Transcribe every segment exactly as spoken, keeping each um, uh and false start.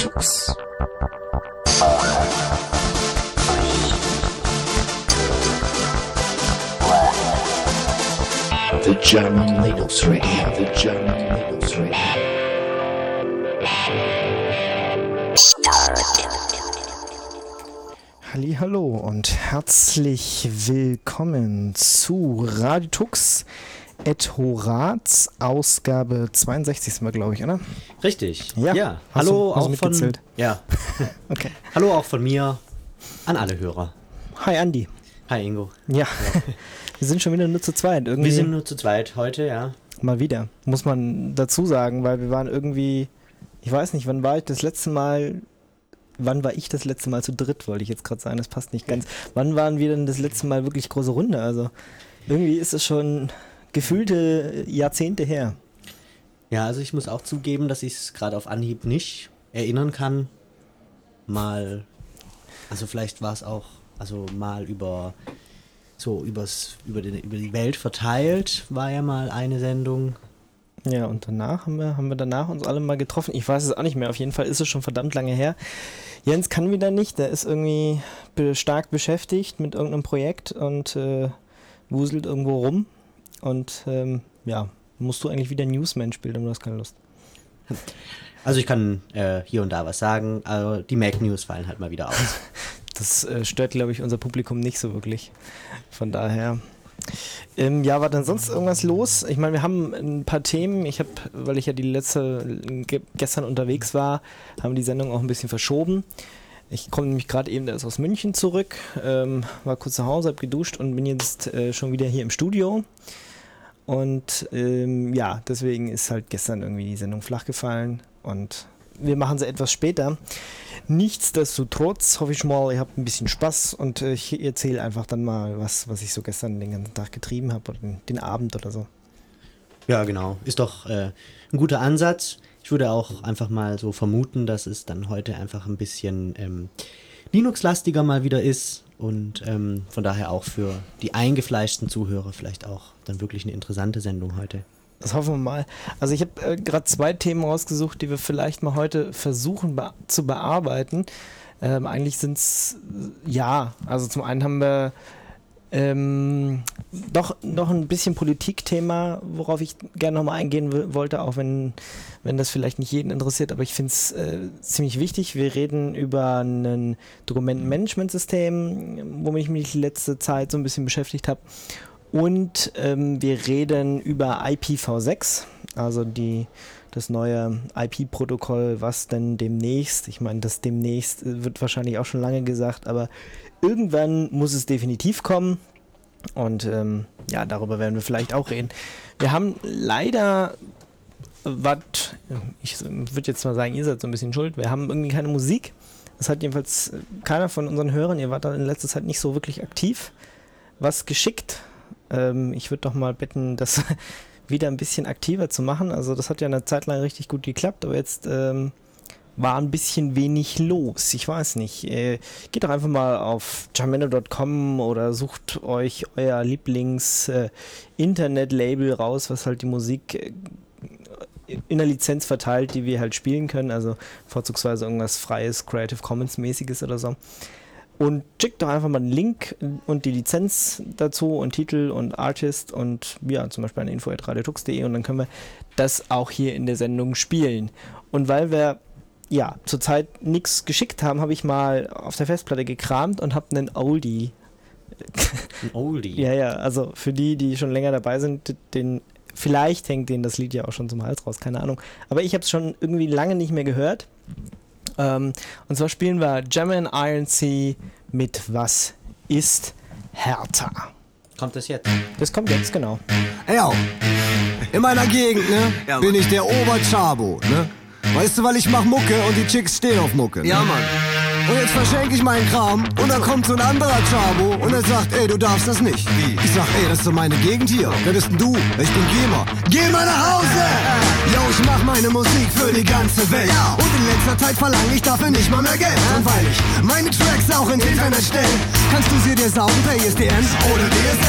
Tux. The German Linux Radio, the German Linux Radio. Hallihallo und herzlich willkommen zu Radio Tux et Horaz, Ausgabe zweiundsechzig sind wir, glaube ich, oder? Richtig. Ja. ja. Hast Hallo du, hast auch du von mitgezählt? Ja. Okay. Hallo auch von mir an alle Hörer. Hi Andi. Hi Ingo. Ja. Wir sind schon wieder nur zu zweit. Irgendwie Wir sind nur zu zweit heute, ja. mal wieder, muss man dazu sagen, weil wir waren irgendwie, ich weiß nicht, wann war ich das letzte Mal, wann war ich das letzte Mal zu dritt, wollte ich jetzt gerade sagen, das passt nicht ganz. Wann waren wir denn das letzte Mal wirklich große Runde? Also irgendwie ist es schon gefühlte Jahrzehnte her. Ja, also ich muss auch zugeben, dass ich es gerade auf Anhieb nicht erinnern kann. Mal, also vielleicht war es auch, also mal über so übers, über, den, über die Welt verteilt, war ja mal eine Sendung. Ja, und danach haben wir, haben wir danach uns alle mal getroffen. Ich weiß es auch nicht mehr, auf jeden Fall ist es schon verdammt lange her. Jens kann wieder nicht, der ist irgendwie be- stark beschäftigt mit irgendeinem Projekt und äh, wuselt irgendwo rum. Und ähm, ja, musst du eigentlich wieder Newsman spielen, aber du hast keine Lust. Also ich kann äh, hier und da was sagen, aber die Mac News fallen halt mal wieder aus. Das äh, stört, glaube ich, unser Publikum nicht so wirklich. Von daher. Ähm, ja, war dann sonst irgendwas los? Ich meine, wir haben ein paar Themen. Ich habe, weil ich ja die letzte ge- gestern unterwegs war, haben die Sendung auch ein bisschen verschoben. Ich komme nämlich gerade eben erst aus München zurück, ähm, war kurz zu Hause, habe geduscht und bin jetzt äh, schon wieder hier im Studio. Und ähm, ja, deswegen ist halt gestern irgendwie die Sendung flach gefallen und wir machen sie etwas später. Nichtsdestotrotz hoffe ich mal, ihr habt ein bisschen Spaß und äh, ich erzähle einfach dann mal, was, was ich so gestern den ganzen Tag getrieben habe oder den, den Abend oder so. Ja, genau. Ist doch äh, ein guter Ansatz. Ich würde auch einfach mal so vermuten, dass es dann heute einfach ein bisschen ähm, Linux-lastiger mal wieder ist und ähm, von daher auch für die eingefleischten Zuhörer vielleicht auch dann wirklich eine interessante Sendung heute. Das hoffen wir mal. Also ich habe äh, gerade zwei Themen rausgesucht, die wir vielleicht mal heute versuchen be- zu bearbeiten. Ähm, eigentlich sind es, äh, ja, also zum einen haben wir ähm, doch noch ein bisschen Politikthema, worauf ich gerne nochmal eingehen w- wollte, auch wenn, wenn das vielleicht nicht jeden interessiert, aber ich finde es äh, ziemlich wichtig. Wir reden über ein Dokumentenmanagementsystem, womit ich mich die letzte Zeit so ein bisschen beschäftigt habe. Und ähm, wir reden über I P v sechs, also die, das neue I P-Protokoll, was denn demnächst, ich meine, das demnächst wird wahrscheinlich auch schon lange gesagt, aber irgendwann muss es definitiv kommen. Und ähm, ja, darüber werden wir vielleicht auch reden. Wir haben leider, was, ich würde jetzt mal sagen, ihr seid so ein bisschen schuld, wir haben irgendwie keine Musik. Das hat jedenfalls keiner von unseren Hörern, ihr wart da in letzter Zeit nicht so wirklich aktiv, was geschickt. Ähm, ich würde doch mal bitten, das wieder ein bisschen aktiver zu machen. Also das hat ja eine Zeit lang richtig gut geklappt, aber jetzt ähm, war ein bisschen wenig los. Ich weiß nicht. Äh, geht doch einfach mal auf jamendo Punkt com oder sucht euch euer Lieblings-Internet-Label äh, raus, was halt die Musik äh, in der Lizenz verteilt, die wir halt spielen können. Also vorzugsweise irgendwas Freies, Creative Commons-mäßiges oder so. Und schickt doch einfach mal einen Link und die Lizenz dazu und Titel und Artist und ja, zum Beispiel an info at radiotux punkt de und dann können wir das auch hier in der Sendung spielen. Und weil wir ja zurzeit nichts geschickt haben, habe ich mal auf der Festplatte gekramt und habe einen Oldie. Ein Oldie? Ja, ja, also für die, die schon länger dabei sind, den vielleicht hängt denen das Lied ja auch schon zum Hals raus, keine Ahnung. Aber ich habe es schon irgendwie lange nicht mehr gehört. Um, und zwar spielen wir German I R C mit Was ist härter? Kommt das jetzt? Das kommt jetzt, genau. Ey, au. In meiner Gegend, ne, ja, bin ich der Oberchabo, ne? Weißt du, weil ich mach Mucke und die Chicks stehen auf Mucke. Ne? Ja, Mann. Und jetzt verschenke ich meinen Kram und dann kommt so ein anderer Chabo und er sagt, ey, du darfst das nicht. Wie? Ich sag, ey, das ist doch meine Gegend hier. Wer bist denn du? Ich bin Gamer. Geh mal nach Hause! Yo, ich mach meine Musik für die ganze Welt. Und in letzter Zeit verlange ich dafür nicht mal mehr Geld. Und weil ich meine Tracks auch ins Internet stelle, kannst du sie dir saugen per I S D N oder D S L.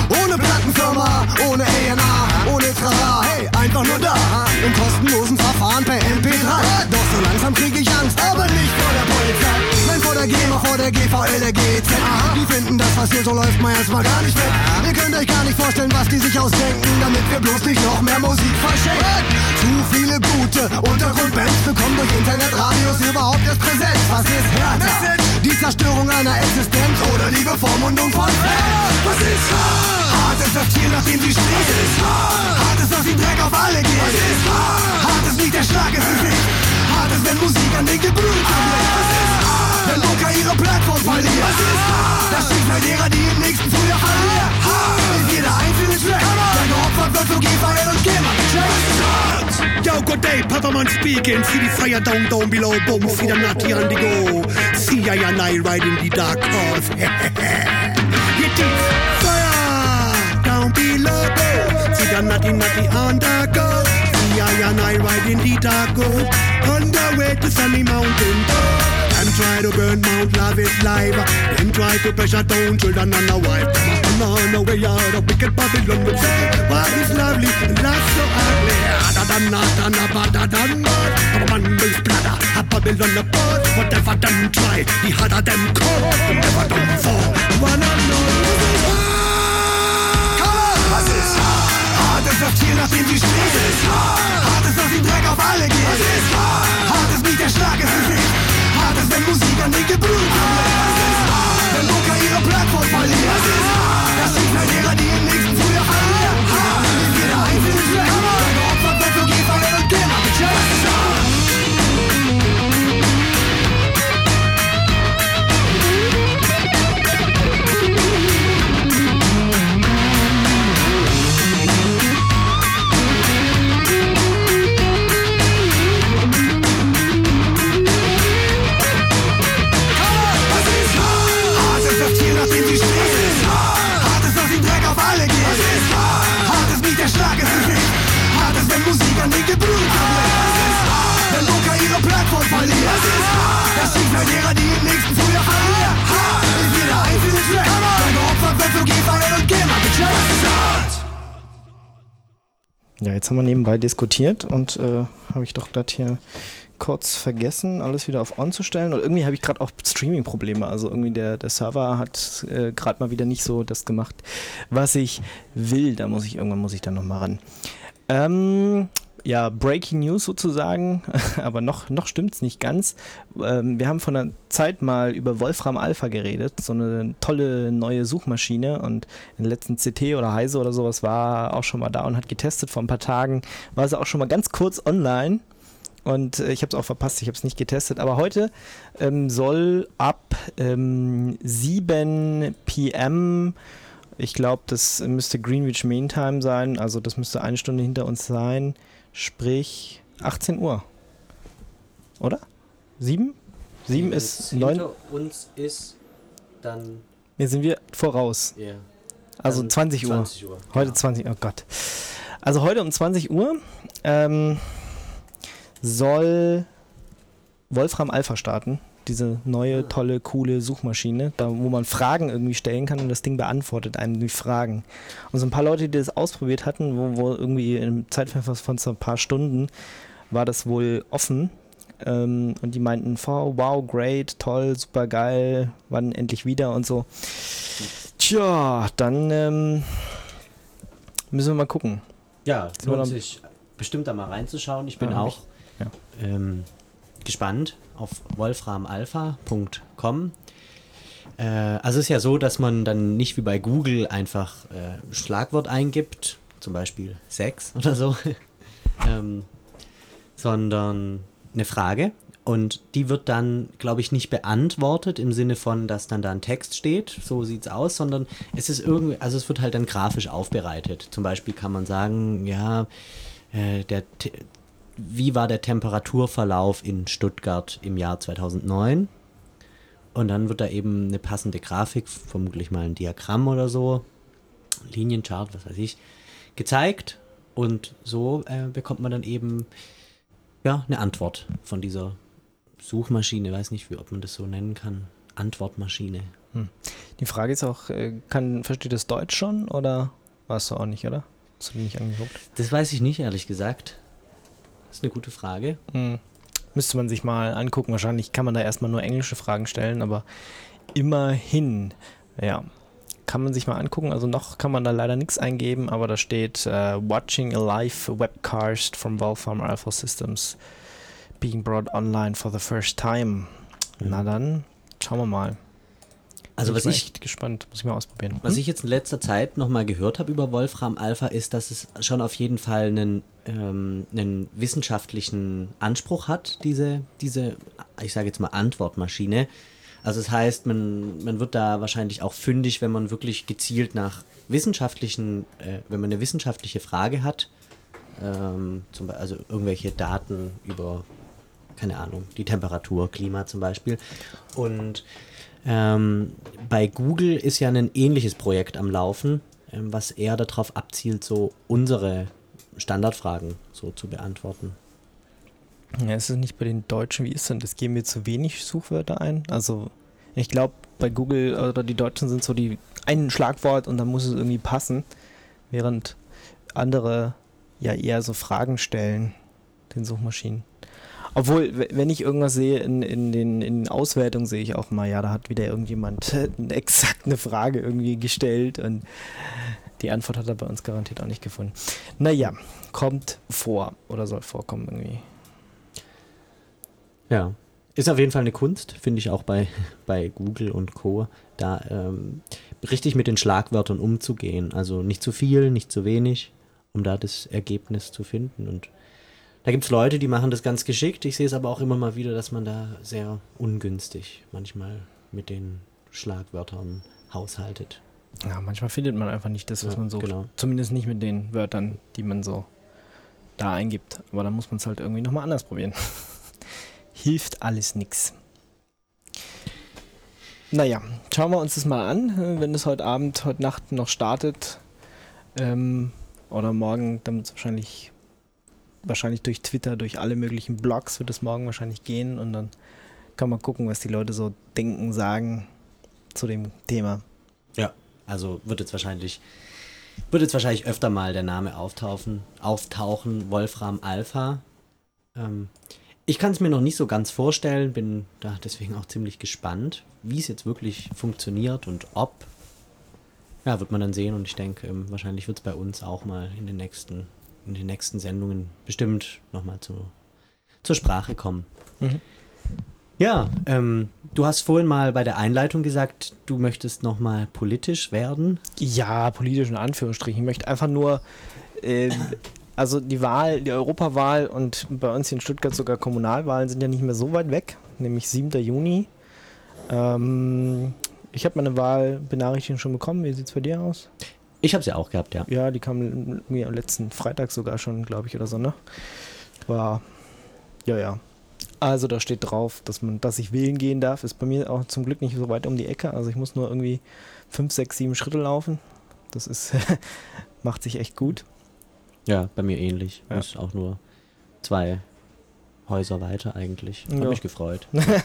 Ohne Plattenfirma, ohne A und R, ohne Trara, hey, einfach nur da. Im kostenlosen Verfahren per M P drei. Doch so langsam krieg ich Angst, aber nicht vor der Polizei. Nein, vor der GEMA, vor der G V L, der G E Z. Die finden das, was hier so läuft, mal erstmal gar nicht weg. Ihr könnt euch gar nicht vorstellen, was die sich ausdenken, damit wir bloß nicht noch mehr Musik verschenken. Zu viele gute Untergrundbands bekommen durch Internetradios überhaupt erst Präsenz. Was ist härter? Die Zerstörung einer Existenz oder die Bevormundung von Fans? Was ist hart? Hart ist das Tier, nach dem sie streben. Was ist hart? Hart ist, dass sie Dreck auf alle geht. Was ist hart? Hart ist nicht der Schlag ins Gesicht. Hart ist, wenn Musik an den Gebrüll kommt. Was ist hart? Wenn Loka ihre Plattform verliert. Was ist hart? Das Schicksal derer, die im nächsten Frühjahr verlieren. Hart ist jeder einzelne Track, der geopfert wird für G V L und GEMA. Was ist hart? Yo, good day, Pepperman speaking. See the fire down, down below, boom. See the natty on the go. See I and I ride in the dark horse. It is fire down below, boom. See the natty, natty on the go. See I and I ride in the dark horse. On the way to sunny mountain top. Them try to burn Mount Lavis live. Them try to pressure down children and a wife. Come on, no way out of wicked Babylon will say, what is lovely and last so ugly. Other than not and a better than bad. A man with bladder, a Babylon apart. Whatever them try, the harder them come. Never done for one another. Was ist hart? Hart ist das Tier, nach dem sie streben. Was ist hart? Hart ist, dass sie Dreck auf alle geht. Was ist hart? Hart ist nicht der Schlag ins Gesicht. Hart ist, wenn Musik an den Gebrüll kommt. Was ist hart? Wenn Loka ihre Plattform verliert. Was ist hart? Das Schicksal derer, die im nächsten Frühjahr verlieren. Hart ist jeder einzelne Track, der geopfert wird für G V L und GEMA. Was ist hart? Ja, jetzt haben wir nebenbei diskutiert und äh, habe ich doch das hier kurz vergessen, alles wieder auf On zu stellen. Und irgendwie habe ich gerade auch Streaming-Probleme. Also irgendwie der, der Server hat äh, gerade mal wieder nicht so das gemacht, was ich will. Da muss ich, irgendwann muss ich dann nochmal ran. Ähm, ja, Breaking News sozusagen, aber noch, noch stimmt es nicht ganz. Ähm, wir haben vor einer Zeit mal über Wolfram Alpha geredet, so eine tolle neue Suchmaschine, und in der letzten C T oder Heise oder sowas war auch schon mal da und hat getestet. Vor ein paar Tagen war sie auch schon mal ganz kurz online und äh, ich habe es auch verpasst, ich habe es nicht getestet, aber heute ähm, soll ab ähm, sieben P M, ich glaube, das müsste Greenwich Mean Time sein, also das müsste eine Stunde hinter uns sein, sprich achtzehn Uhr. Oder? sieben? sieben ist neun. Hinter uns ist dann... Hier sind wir voraus. Yeah. Also dann zwanzig Uhr. zwanzig Uhr. Heute genau. zwanzig Uhr, oh Gott. Also heute um zwanzig Uhr ähm, soll Wolfram Alpha starten. Diese neue, tolle, coole Suchmaschine, da wo man Fragen irgendwie stellen kann und das Ding beantwortet einem die Fragen. Und so ein paar Leute, die das ausprobiert hatten, wo, wo irgendwie im Zeitfenster von so ein paar Stunden war das wohl offen. Ähm, und die meinten, oh, wow, great, toll, super geil, wann endlich wieder und so. Tja, dann ähm, müssen wir mal gucken. Ja, Sind wir lohnt dann- sich bestimmt da mal reinzuschauen. Ich bin Ja, auch ja. ähm, gespannt auf wolfram alpha punkt com. Äh, also es ist ja so, dass man dann nicht wie bei Google einfach äh, Schlagwort eingibt, zum Beispiel Sex oder so, ähm, sondern eine Frage, und die wird dann, glaube ich, nicht beantwortet im Sinne von, dass dann da ein Text steht, so sieht's aus, sondern es ist irgendwie, also es wird halt dann grafisch aufbereitet. Zum Beispiel kann man sagen, ja, äh, der Te- wie war der Temperaturverlauf in Stuttgart im Jahr zweitausendneun? Und dann wird da eben eine passende Grafik, vermutlich mal ein Diagramm oder so, Linienchart, was weiß ich, gezeigt. Und so äh, bekommt man dann eben ja, eine Antwort von dieser Suchmaschine. Weiß nicht, wie, ob man das so nennen kann. Antwortmaschine. Die Frage ist auch, äh, kann, versteht das Deutsch schon oder weißt du auch nicht, oder? Hast du nicht angeguckt? Das weiß ich nicht, ehrlich gesagt. Das ist eine gute Frage. Hm. Müsste man sich mal angucken. Wahrscheinlich kann man da erstmal nur englische Fragen stellen, aber immerhin, ja, kann man sich mal angucken. Also noch kann man da leider nichts eingeben, aber da steht uh, Watching a live webcast from Wolfram Alpha Systems being brought online for the first time. Mhm. Na dann, schauen wir mal. Also Bin was mal ich, echt gespannt, muss ich mal ausprobieren. was Hm? ich jetzt in letzter Zeit nochmal gehört habe über Wolfram Alpha, ist, dass es schon auf jeden Fall einen, ähm, einen wissenschaftlichen Anspruch hat, diese, diese, ich sage jetzt mal Antwortmaschine. Also das heißt, man, man wird da wahrscheinlich auch fündig, wenn man wirklich gezielt nach wissenschaftlichen, äh, wenn man eine wissenschaftliche Frage hat, ähm, zum Beispiel, also irgendwelche Daten über, keine Ahnung, die Temperatur, Klima zum Beispiel. Und ähm, bei Google ist ja ein ähnliches Projekt am Laufen, ähm, was eher darauf abzielt, so unsere Standardfragen so zu beantworten. Ja, ist es nicht bei den Deutschen, wie ist denn das? Geben wir zu wenig Suchwörter ein? Also, ich glaube, bei Google oder die Deutschen sind so die ein Schlagwort und dann muss es irgendwie passen, während andere ja eher so Fragen stellen, den Suchmaschinen. Obwohl, w- wenn ich irgendwas sehe in, in den in den Auswertungen, sehe ich auch mal, ja, da hat wieder irgendjemand exakt eine Frage irgendwie gestellt und die Antwort hat er bei uns garantiert auch nicht gefunden. Naja, kommt vor oder soll vorkommen irgendwie. Ja, ist auf jeden Fall eine Kunst, finde ich auch bei, bei Google und Co., da ähm, richtig mit den Schlagwörtern umzugehen. Also nicht zu viel, nicht zu wenig, um da das Ergebnis zu finden. Und da gibt es Leute, die machen das ganz geschickt. Ich sehe es aber auch immer mal wieder, dass man da sehr ungünstig manchmal mit den Schlagwörtern haushaltet. Ja, manchmal findet man einfach nicht das, was Ja, man sucht. genau. Zumindest nicht mit den Wörtern, die man so da eingibt. Aber dann muss man es halt irgendwie nochmal anders probieren. Hilft alles nix. Naja, schauen wir uns das mal an, wenn es heute Abend, heute Nacht noch startet. Ähm, oder morgen, dann wird es wahrscheinlich, wahrscheinlich durch Twitter, durch alle möglichen Blogs wird es morgen wahrscheinlich gehen und dann kann man gucken, was die Leute so denken, sagen zu dem Thema. Ja, also wird jetzt wahrscheinlich wird jetzt wahrscheinlich öfter mal der Name auftauchen, auftauchen, Wolfram Alpha. Ähm, ich kann es mir noch nicht so ganz vorstellen, bin da deswegen auch ziemlich gespannt, wie es jetzt wirklich funktioniert und ob. Ja, wird man dann sehen und ich denke, ähm, wahrscheinlich wird es bei uns auch mal in den nächsten, in den nächsten Sendungen bestimmt nochmal zu, zur Sprache kommen. Mhm. Ja, ähm, du hast vorhin mal bei der Einleitung gesagt, du möchtest nochmal politisch werden. Ja, politisch in Anführungsstrichen. Ich möchte einfach nur, äh, also die Wahl, die Europawahl und bei uns hier in Stuttgart sogar Kommunalwahlen sind ja nicht mehr so weit weg, nämlich siebter Juni. Ähm, ich habe meine Wahlbenachrichtigung schon bekommen. Wie sieht es bei dir aus? Ich habe es ja auch gehabt, ja. Ja, die kam mir am letzten Freitag sogar schon, glaube ich, oder so, ne? War, ja, ja. Also da steht drauf, dass man, dass ich wählen gehen darf. Ist bei mir auch zum Glück nicht so weit um die Ecke. Also ich muss nur irgendwie fünf, sechs, sieben Schritte laufen. Das ist macht sich echt gut. Ja, bei mir ähnlich. Ja. Ist auch nur zwei Häuser weiter eigentlich. Hab Ja. mich gefreut.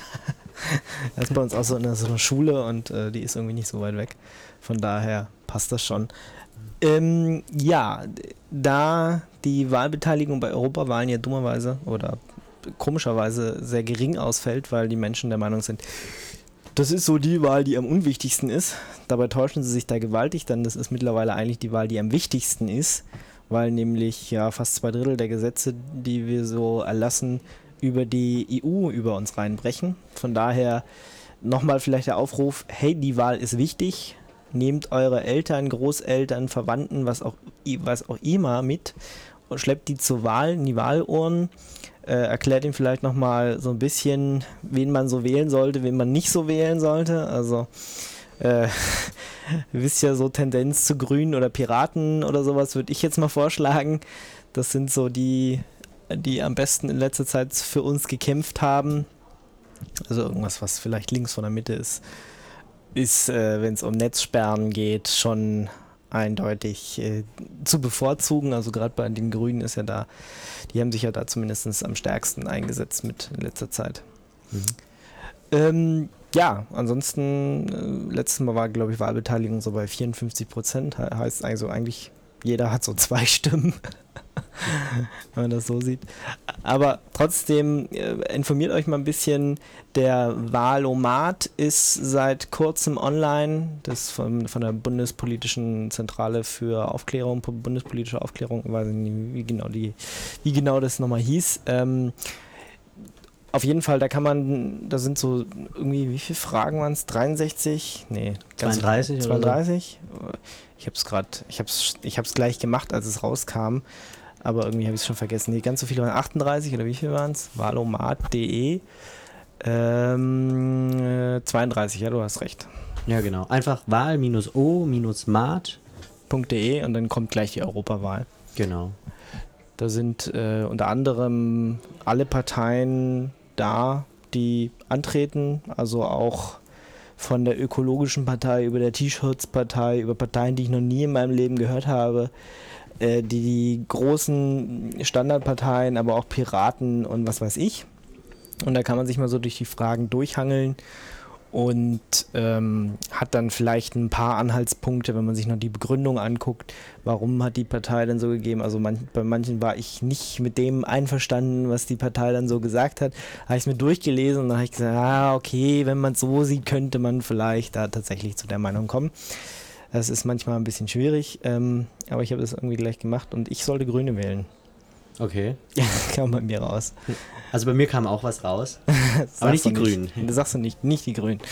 Das ist bei uns auch so in so einer Schule und äh, die ist irgendwie nicht so weit weg. Von daher passt das schon. Ähm, ja, da die Wahlbeteiligung bei Europawahlen ja dummerweise oder komischerweise sehr gering ausfällt, weil die Menschen der Meinung sind, das ist so die Wahl, die am unwichtigsten ist. Dabei täuschen sie sich da gewaltig, denn das ist mittlerweile eigentlich die Wahl, die am wichtigsten ist, weil nämlich ja fast zwei Drittel der Gesetze, die wir so erlassen, über die E U über uns reinbrechen. Von daher nochmal vielleicht der Aufruf, hey, die Wahl ist wichtig, nehmt eure Eltern, Großeltern, Verwandten, was auch, was auch immer mit und schleppt die zur Wahl in die Wahlurnen. Äh, erklärt ihm vielleicht nochmal so ein bisschen, wen man so wählen sollte, wen man nicht so wählen sollte. Also, äh, ihr wisst ja, so Tendenz zu Grünen oder Piraten oder sowas würde ich jetzt mal vorschlagen. Das sind so die, die am besten in letzter Zeit für uns gekämpft haben. Also irgendwas, was vielleicht links von der Mitte ist, ist, äh, wenn es um Netzsperren geht, schon eindeutig äh, zu bevorzugen. Also gerade bei den Grünen ist ja da, die haben sich ja da zumindest am stärksten eingesetzt mit in letzter Zeit. Mhm. Ähm, ja, ansonsten, äh, letztes Mal war, glaube ich, Wahlbeteiligung so bei vierundfünfzig Prozent. He- heißt also eigentlich, jeder hat so zwei Stimmen, wenn man das so sieht. Aber trotzdem, äh, informiert euch mal ein bisschen. Der Wahlomat ist seit kurzem online. Das ist von, von der Bundespolitischen Zentrale für Aufklärung, bundespolitische Aufklärung, ich weiß nicht, wie genau, die, wie genau das nochmal hieß. Ähm, Auf jeden Fall, da kann man, da sind so irgendwie, wie viele Fragen waren es? dreiundsechzig? Nee, ganz zweiunddreißig oder so? zweiunddreißig? Ich habe es gerade, ich habe es ich hab's gleich gemacht, als es rauskam, aber irgendwie habe ich es schon vergessen. Nee, ganz so viele waren achtunddreißig oder wie viele waren es? Wahlomat punkt de ähm, äh, zweiunddreißig, ja, du hast recht. Ja, genau. Einfach Wahl-O-Mat. .de und dann kommt gleich die Europawahl. Genau. Da sind äh, unter anderem alle Parteien da, die antreten, also auch von der ökologischen Partei über der T-Shirts-Partei, über Parteien, die ich noch nie in meinem Leben gehört habe, äh, die, die großen Standardparteien, aber auch Piraten und was weiß ich. Und da kann man sich mal so durch die Fragen durchhangeln und ähm, hat dann vielleicht ein paar Anhaltspunkte, wenn man sich noch die Begründung anguckt, warum hat die Partei denn so gegeben. Also man, bei manchen war ich nicht mit dem einverstanden, was die Partei dann so gesagt hat. Habe ich es mir durchgelesen und dann habe ich gesagt, ah, okay, wenn man es so sieht, könnte man vielleicht da tatsächlich zu der Meinung kommen. Das ist manchmal ein bisschen schwierig, ähm, aber ich habe das irgendwie gleich gemacht und ich sollte Grüne wählen. Okay. Kam bei mir raus. Also bei mir kam auch was raus. Das Aber nicht sagst die du Grünen. Das sagst du nicht, nicht die Grünen.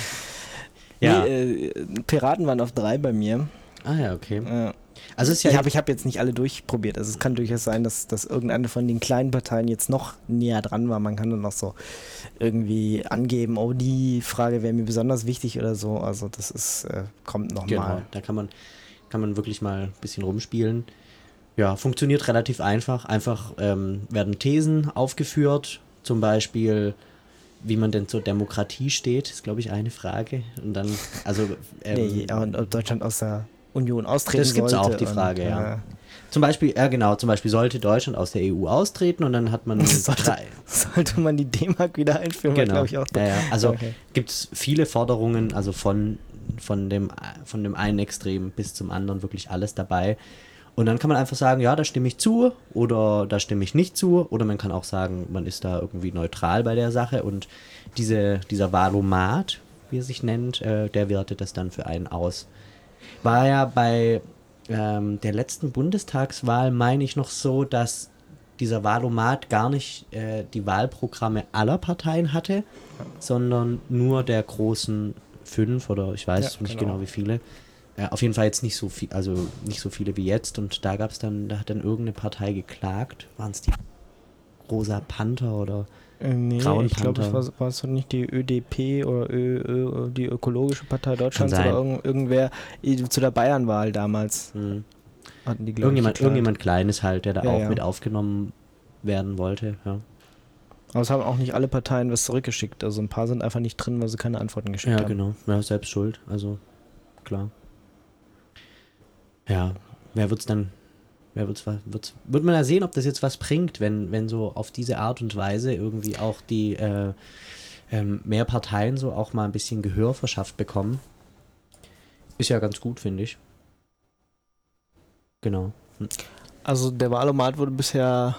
Ja. Nee, äh, Piraten waren auf drei bei mir. Ah ja, okay. Äh, Also es ist ja ich habe ich hab jetzt nicht alle durchprobiert. Also es kann durchaus sein, dass, dass irgendeine von den kleinen Parteien jetzt noch näher dran war. Man kann dann noch so irgendwie angeben, oh, die Frage wäre mir besonders wichtig oder so. Also das ist, äh, kommt nochmal. Genau, da kann man, kann man wirklich mal ein bisschen rumspielen. Ja, funktioniert relativ einfach. Einfach ähm, werden Thesen aufgeführt, zum Beispiel, wie man denn zur Demokratie steht, ist, glaube ich, eine Frage. Und dann, also... Ähm, Nee, und ob Deutschland aus der Union austreten das gibt's sollte. auch, die Frage, und, ja. Äh, Zum Beispiel, ja genau, zum Beispiel sollte Deutschland aus der E U austreten und dann hat man sollte, drei... sollte man die D-Mark wieder einführen, Genau, glaube ich auch. ja, ja. Also Okay. gibt es viele Forderungen, also von, von, dem, von dem einen Extrem bis zum anderen wirklich alles dabei. Und dann kann man einfach sagen, ja, da stimme ich zu oder da stimme ich nicht zu. Oder man kann auch sagen, man ist da irgendwie neutral bei der Sache. Und diese, dieser Wahlomat, wie er sich nennt, äh, der wertet das dann für einen aus. War ja bei ähm, der letzten Bundestagswahl, meine ich, noch so, dass dieser Wahlomat gar nicht äh, die Wahlprogramme aller Parteien hatte, sondern nur der großen fünf oder ich weiß Ja, nicht genau. genau wie viele. Ja, auf jeden Fall jetzt nicht so viel, also nicht so viele wie jetzt. Und da gab es dann, da hat dann irgendeine Partei geklagt. Waren es die Rosa Panther oder Äh, nee, Grauen ich glaube, es Panther. war, war es doch nicht die ÖDP oder Ö, Ö, die Ökologische Partei Deutschlands sein. oder irgend, irgendwer äh, zu der Bayernwahl damals hm, hatten die, glaub ich, irgendjemand, geklagt. irgendjemand Kleines halt, der da Ja, auch ja. mit aufgenommen werden wollte. Ja, Aber es haben auch nicht alle Parteien was zurückgeschickt. Also ein paar sind einfach nicht drin, weil sie keine Antworten geschickt ja haben. genau. Ja, selbst schuld. Also klar. Ja, wer wird's dann, wer wird's, wird's, wird man ja sehen, ob das jetzt was bringt, wenn, wenn so auf diese Art und Weise irgendwie auch die äh, ähm, mehr Parteien so auch mal ein bisschen Gehör verschafft bekommen. Ist ja ganz gut, finde ich. Genau. Hm. Also der Wahlomat wurde bisher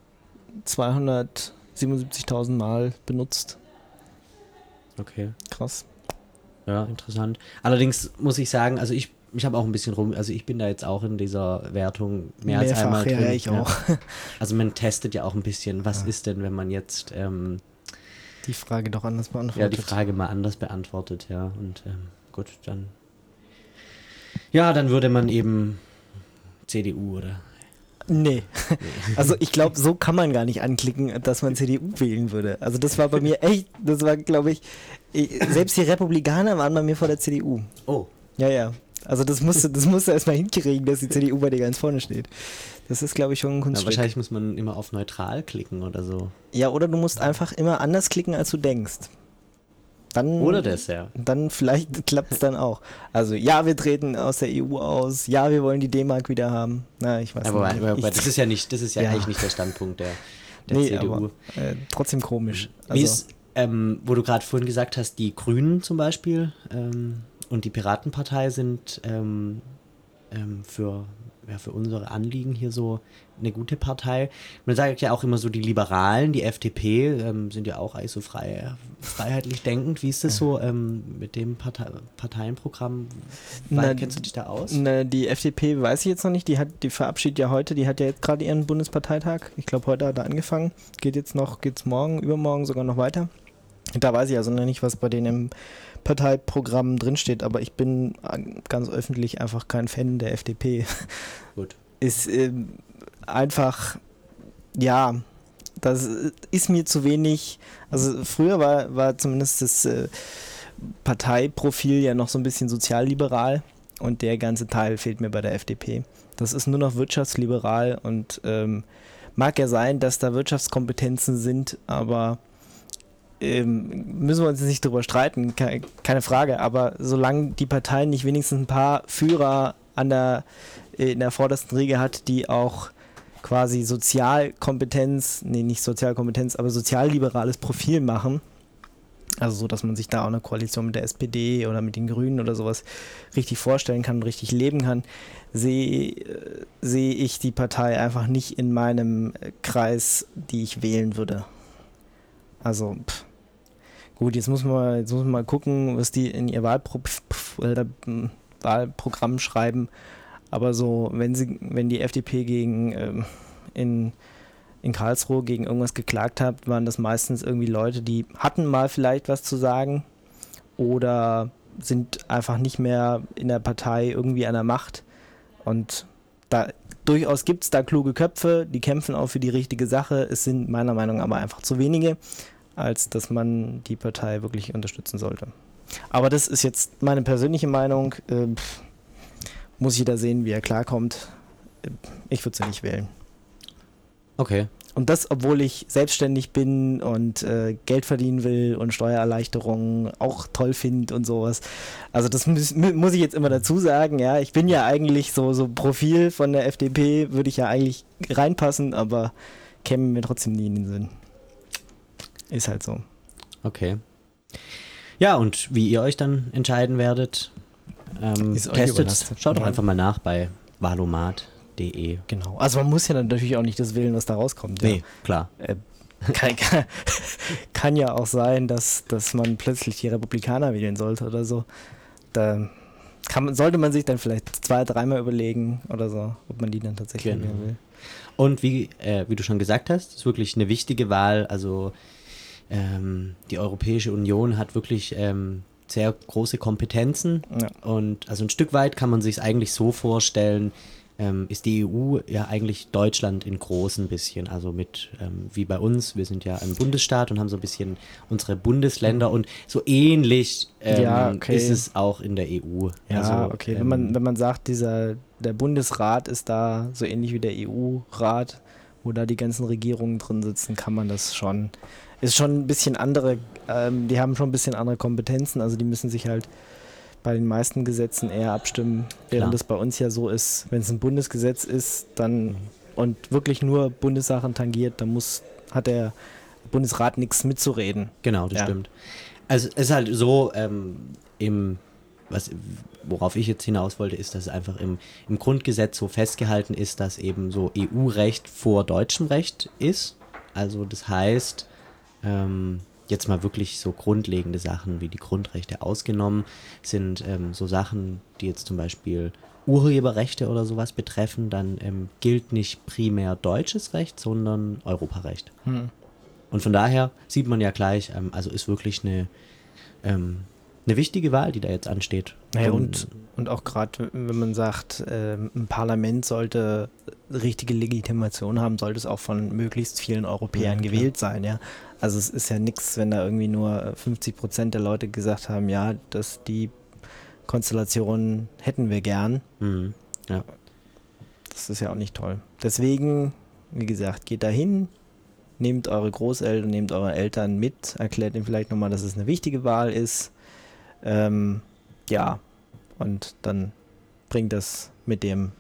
zweihundertsiebenundsiebzigtausend Mal benutzt. Okay. Krass. Ja, interessant. Allerdings muss ich sagen, also ich, ich habe auch ein bisschen rum, also ich bin da jetzt auch in dieser Wertung mehr als Mehrfach, einmal drin. ja, ich auch. Also man testet ja auch ein bisschen, was Ja. ist denn, wenn man jetzt ähm, Die Frage doch anders beantwortet. ja, die Frage mal anders beantwortet, ja. Und ähm, gut, dann ja, dann würde man eben C D U oder Nee. Also ich glaube, so kann man gar nicht anklicken, dass man C D U wählen würde. Also das war bei mir echt, das war, glaube ich, ich, selbst die Republikaner waren bei mir vor der C D U. Oh. Ja, ja. Also das musst du, das musst du erstmal hinkriegen, dass die C D U bei dir ganz vorne steht. Das ist, glaube ich, schon ein Ja, Kunststück. wahrscheinlich muss man immer auf neutral klicken oder so. Ja, oder du musst einfach immer anders klicken, als du denkst. Dann, Oder das, ja. Dann vielleicht klappt es dann auch. Also ja, wir treten aus der E U aus. Ja, wir wollen die D-Mark wieder haben. Na, ich weiß Aber, nicht. aber, aber Ich- das ist ja nicht, das ist ja, Ja. eigentlich nicht der Standpunkt der, der nee, C D U. aber äh, trotzdem komisch. Wie Also, ist, ähm, wo du gerade vorhin gesagt hast, die Grünen zum Beispiel ähm, und die Piratenpartei sind ähm, ähm, für, ja, für unsere Anliegen hier so eine gute Partei. Man sagt ja auch immer so, die Liberalen, die F D P, ähm, sind ja auch eigentlich so frei, freiheitlich denkend. Wie ist das so ähm, mit dem Partei Parteienprogramm? Na, Kennst du dich da aus? Na, die F D P weiß ich jetzt noch nicht, die hat, die verabschiedet ja heute, die hat ja jetzt gerade ihren Bundesparteitag. Ich glaube, heute hat er angefangen. Geht jetzt noch, geht's morgen, übermorgen sogar noch weiter. Da weiß ich also noch nicht, was bei denen im Parteiprogramm drinsteht, aber ich bin ganz öffentlich einfach kein Fan der F D P. Gut. Ist ähm, einfach, ja, das ist mir zu wenig. Also früher war, war zumindest das äh, Parteiprofil ja noch so ein bisschen sozialliberal und der ganze Teil fehlt mir bei der F D P. Das ist nur noch wirtschaftsliberal und ähm, mag ja sein, dass da Wirtschaftskompetenzen sind, aber ähm, müssen wir uns nicht drüber streiten, ke- keine Frage, aber solange die Partei nicht wenigstens ein paar Führer an der, in der vordersten Riege hat, die auch quasi Sozialkompetenz, nee, nicht Sozialkompetenz, aber sozialliberales Profil machen, also so, dass man sich da auch eine Koalition mit der S P D oder mit den Grünen oder sowas richtig vorstellen kann und richtig leben kann, sehe äh, sehe ich die Partei einfach nicht in meinem Kreis, die ich wählen würde. Also, pff. Gut, jetzt muss man, jetzt muss man mal gucken, was die in ihr Wahlpro pf, äh, Wahlprogramm schreiben. Aber so, wenn sie, wenn die F D P gegen ähm, in, in Karlsruhe gegen irgendwas geklagt hat, waren das meistens irgendwie Leute, die hatten mal vielleicht was zu sagen oder sind einfach nicht mehr in der Partei irgendwie an der Macht. Und da durchaus gibt es da kluge Köpfe, die kämpfen auch für die richtige Sache. Es sind meiner Meinung nach aber einfach zu wenige, als dass man die Partei wirklich unterstützen sollte. Aber das ist jetzt meine persönliche Meinung. Äh, pff, muss jeder sehen, wie er klarkommt. Ich würde sie nicht wählen. Okay. Und das, obwohl ich selbstständig bin und äh, Geld verdienen will und Steuererleichterungen auch toll finde und sowas. Also das muss, muss ich jetzt immer dazu sagen, ja. Ich bin ja eigentlich so, so Profil von der F D P, würde ich ja eigentlich reinpassen, aber käme mir trotzdem nie in den Sinn. Ist halt so. Okay. Ja, und wie ihr euch dann entscheiden werdet, ähm, Ist euch testet, überlassen. schaut doch Ja. einfach mal nach bei valomat punkt de. Genau. Also man muss ja dann natürlich auch nicht das wählen, was da rauskommt. Ja. Nee, klar. Äh, kann, kann, kann ja auch sein, dass, dass man plötzlich die Republikaner wählen sollte oder so. Da kann man, sollte man sich dann vielleicht zwei, dreimal überlegen oder so, ob man die dann tatsächlich Genau. wählen will. Und wie, äh, wie du schon gesagt hast, ist wirklich eine wichtige Wahl. Also ähm, die Europäische Union hat wirklich ähm, sehr große Kompetenzen. Ja. Und also ein Stück weit kann man sich es eigentlich so vorstellen, ähm, ist die E U ja eigentlich Deutschland in groß ein bisschen. Also mit, ähm, wie bei uns, wir sind ja ein Bundesstaat und haben so ein bisschen unsere Bundesländer und so ähnlich ähm, Ja, okay. ist es auch in der E U. Ja, also, okay. Ähm, Wenn man, wenn man sagt, dieser, der Bundesrat ist da so ähnlich wie der E U-Rat, wo da die ganzen Regierungen drin sitzen, kann man das schon. Ist schon ein bisschen andere, ähm, die haben schon ein bisschen andere Kompetenzen, also die müssen sich halt bei den meisten Gesetzen eher abstimmen, während Klar. es bei uns ja so ist, wenn es ein Bundesgesetz ist, dann und wirklich nur Bundessachen tangiert, dann muss, hat der Bundesrat nichts mitzureden. Genau, das Ja. stimmt. Also es ist halt so, ähm, im, was, worauf ich jetzt hinaus wollte, ist, dass es einfach im, im Grundgesetz so festgehalten ist, dass eben so E U-Recht vor deutschem Recht ist. Also das heißt, ähm, jetzt mal wirklich so grundlegende Sachen wie die Grundrechte ausgenommen, sind ähm, so Sachen, die jetzt zum Beispiel Urheberrechte oder sowas betreffen, dann ähm, gilt nicht primär deutsches Recht, sondern Europarecht. Hm. Und von daher sieht man ja gleich, ähm, also ist wirklich eine, ähm, eine wichtige Wahl, die da jetzt ansteht. Naja, und, und auch gerade, wenn man sagt, ähm, ein Parlament sollte richtige Legitimation haben, sollte es auch von möglichst vielen Europäern Ja, gewählt sein, ja. Also es ist ja nichts, wenn da irgendwie nur fünfzig Prozent der Leute gesagt haben, ja, dass die Konstellation hätten wir gern. Mhm. Ja. Das ist ja auch nicht toll. Deswegen, wie gesagt, geht da hin, nehmt eure Großeltern, nehmt eure Eltern mit, erklärt ihnen vielleicht nochmal, dass es eine wichtige Wahl ist. Ähm, ja, und dann bringt das mit dem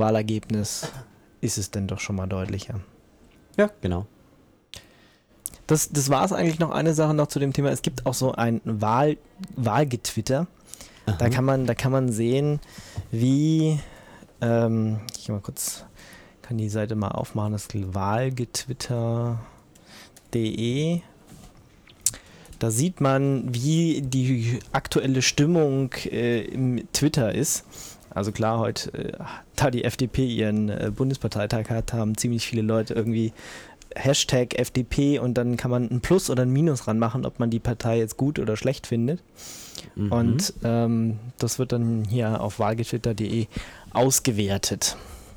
Wahlergebnis, ist es denn doch schon mal deutlicher. Ja, genau. das, das war es eigentlich noch. Eine Sache noch zu dem Thema. Es gibt auch so ein Wahl, Wahlgetwitter. Da kann man, da kann man sehen, wie, ähm, ich mal kurz, kann die Seite mal aufmachen, das ist wahlgetwitter punkt de. Da sieht man, wie die aktuelle Stimmung äh, im Twitter ist. Also klar, heute, äh, da die F D P ihren äh, Bundesparteitag hat, haben ziemlich viele Leute irgendwie Hashtag F D P und dann kann man ein Plus oder ein Minus ranmachen, ob man die Partei jetzt gut oder schlecht findet. Mhm. Und ähm, das wird dann hier auf wahlgetwitter punkt de ausgewertet.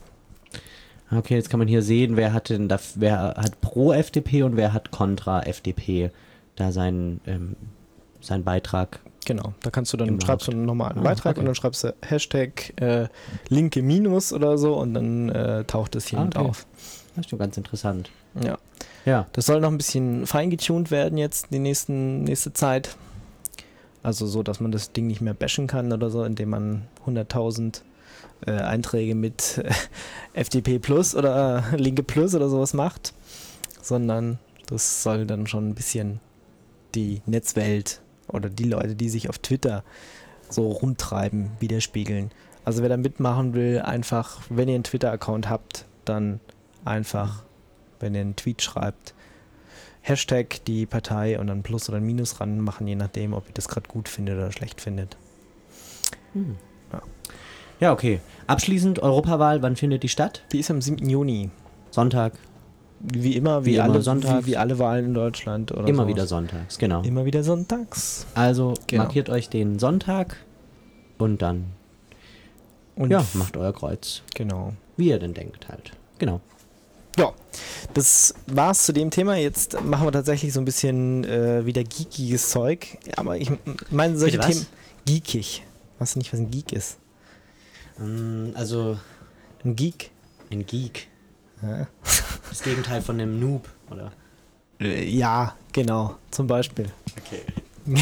Okay, jetzt kann man hier sehen, wer hat denn da, wer hat pro F D P und wer hat kontra F D P da seinen, ähm, seinen Beitrag. Genau, da kannst du dann, gemacht. schreibst du einen normalen Ah, Beitrag okay. und dann schreibst du Hashtag äh, linke Minus oder so und dann äh, taucht es hier Ah, mit okay. auf. Das ist schon ganz interessant. Ja. Ja. Das soll noch ein bisschen feingetuned werden jetzt die nächsten, nächste Zeit. Also so, dass man das Ding nicht mehr bashen kann oder so, indem man hunderttausend äh, Einträge mit äh, F D P Plus oder äh, Linke Plus oder sowas macht, sondern das soll dann schon ein bisschen die Netzwelt oder die Leute, die sich auf Twitter so rumtreiben, widerspiegeln. Also wer da mitmachen will, einfach, wenn ihr einen Twitter-Account habt, dann einfach, wenn ihr einen Tweet schreibt, Hashtag die Partei und dann Plus oder ein Minus ran machen, je nachdem, ob ihr das gerade gut findet oder schlecht findet. Hm. Ja. Ja, okay. Abschließend Europawahl, wann findet die statt? Die ist am siebten Juni. Sonntag. Wie immer, wie, Wie immer alle, sonntags. wie, wie alle Wahlen in Deutschland. Oder Immer sowas. wieder sonntags, genau. Immer wieder sonntags. Also Genau. markiert euch den Sonntag und dann Und ja, macht euer Kreuz. Genau. Wie ihr denn denkt halt. Genau. Ja, das war's zu dem Thema. Jetzt machen wir tatsächlich so ein bisschen äh, wieder geekiges Zeug. Aber ich meine, solche Bitte was? Themen. Geekig. Weißt du nicht, was ein Geek ist? Ähm, also Ein Geek? ein Geek. Ja, Das Gegenteil von einem Noob, oder? äh, ja genau. Zum Beispiel. Okay.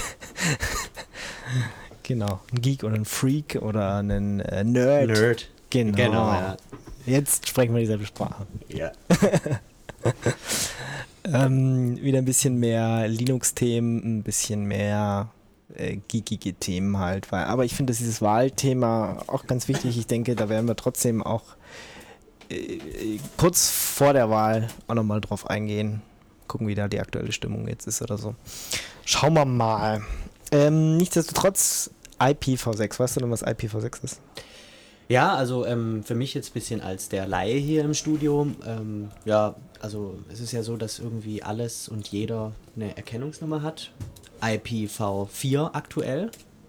Genau. Ein Geek oder ein Freak oder ein äh, Nerd. Nerd. Genau. Genau, ja. Jetzt sprechen wir dieselbe Sprache. Ja. Ähm, wieder ein bisschen mehr Linux-Themen, ein bisschen mehr äh, geekige Themen halt. Weil, aber ich finde, dass dieses Wahlthema auch ganz wichtig. Ich denke, da werden wir trotzdem auch äh, kurz vor der Wahl auch nochmal drauf eingehen. Gucken, wie da die aktuelle Stimmung jetzt ist oder so. Schauen wir mal. Ähm, nichtsdestotrotz I P v sechs. Weißt du denn, was I P v sechs ist? Ja, also ähm, für mich jetzt ein bisschen als der Laie hier im Studio, ähm, ja, also es ist ja so, dass irgendwie alles und jeder eine Erkennungsnummer hat. I P v vier aktuell.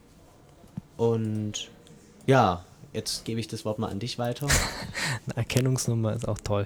Und ja, jetzt gebe ich das Wort mal an dich weiter. Eine Erkennungsnummer ist auch toll.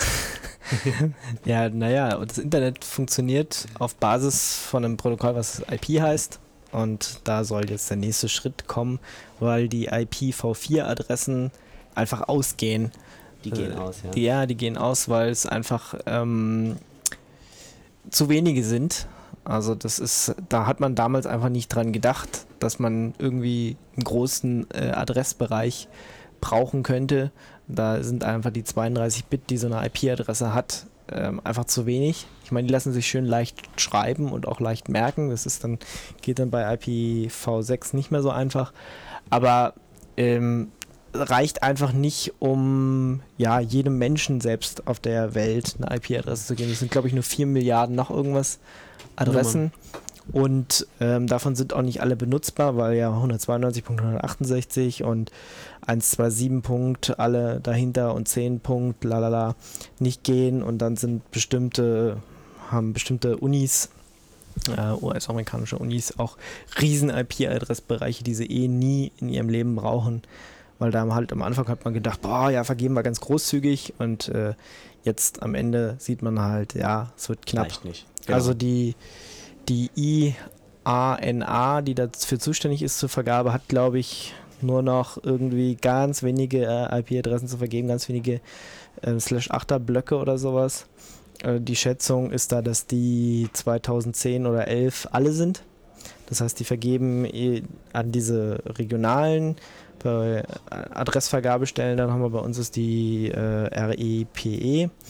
Ja, naja, und das Internet funktioniert auf Basis von einem Protokoll, was I P heißt. Und da soll jetzt der nächste Schritt kommen, weil die I P v vier Adressen einfach ausgehen. Die gehen Äh, aus, ja. Die, ja, die gehen aus, weil es einfach ähm, zu wenige sind. Also das ist, da hat man damals einfach nicht dran gedacht, dass man irgendwie einen großen äh, Adressbereich brauchen könnte. Da sind einfach die zweiunddreißig Bit, die so eine I P-Adresse hat, ähm, einfach zu wenig. Ich meine, die lassen sich schön leicht schreiben und auch leicht merken. Das ist dann, geht dann bei I P v sechs nicht mehr so einfach. Aber ähm, reicht einfach nicht, um ja, jedem Menschen selbst auf der Welt eine I P-Adresse zu geben. Das sind, glaube ich, nur vier Milliarden noch irgendwas Adressen. Und ähm, davon sind auch nicht alle benutzbar, weil ja hundertzweiundneunzig Punkt hundertachtundsechzig und hundertsiebenundzwanzig Punkt alle dahinter und zehn Punkt lalala nicht gehen. Und dann sind bestimmte, haben bestimmte Unis, äh, U S-amerikanische Unis, auch riesen I P-Adressbereiche, die sie eh nie in ihrem Leben brauchen. Weil da halt am Anfang hat man gedacht, boah, ja, vergeben wir ganz großzügig. Und äh, jetzt am Ende sieht man halt, ja, es wird knapp. Reicht nicht. Genau. Also die Die I A N A, die dafür zuständig ist zur Vergabe, hat, glaube ich, nur noch irgendwie ganz wenige äh, I P-Adressen zu vergeben, ganz wenige äh, Slash achter Blöcke oder sowas. Äh, die Schätzung ist da, dass die zweitausendzehn oder elf alle sind. Das heißt, die vergeben eh an diese regionalen bei Adressvergabestellen, dann haben wir bei uns ist die äh, R E P E.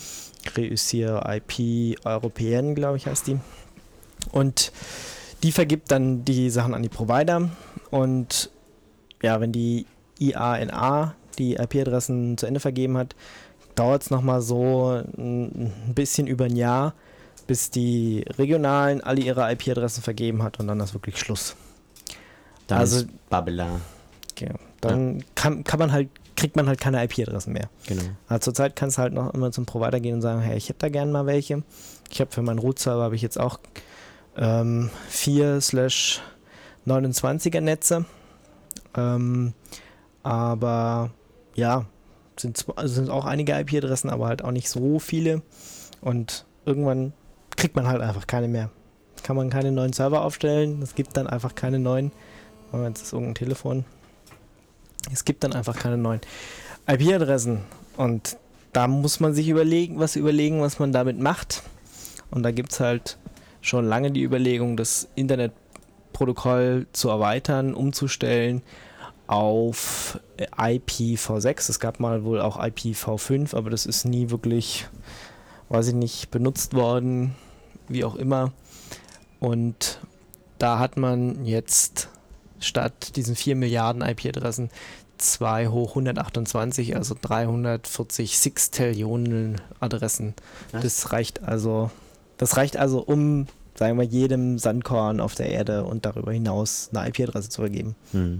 Réussir I P Européenne, glaube ich, heißt die. Und die vergibt dann die Sachen an die Provider. Und ja, wenn die I A N A die I P-Adressen zu Ende vergeben hat, dauert es nochmal so ein bisschen über ein Jahr, bis die Regionalen alle ihre I P-Adressen vergeben hat und dann ist wirklich Schluss. Dann also, ist Babylon. Okay, dann ja. kann, kann man halt, kriegt man halt keine I P-Adressen mehr. Genau. Also zurzeit kannst du halt noch immer zum Provider gehen und sagen, hey, ich hätte da gerne mal welche. Ich habe für meinen Root-Server habe ich jetzt auch ähm, vier slash neunundzwanziger Netze. Ähm, aber ja, sind, zwar, also sind auch einige I P-Adressen, aber halt auch nicht so viele. Und irgendwann kriegt man halt einfach keine mehr. Kann man keine neuen Server aufstellen. Es gibt dann einfach keine neuen. Jetzt ist irgendein Telefon. Es gibt dann einfach keine neuen I P-Adressen. Und da muss man sich überlegen, was überlegen, was man damit macht. Und da gibt es halt schon lange die Überlegung, das Internetprotokoll zu erweitern, umzustellen auf I P v sechs. Es gab mal wohl auch I P v fünf, aber das ist nie wirklich, weiß ich nicht, benutzt worden, wie auch immer. Und da hat man jetzt statt diesen vier Milliarden I P-Adressen zwei hoch hundertachtundzwanzig, also dreihundertvierzig Sextillionen Adressen. Was? Das reicht also, das reicht also, um, sagen wir, jedem Sandkorn auf der Erde und darüber hinaus eine I P-Adresse zu vergeben. Hm.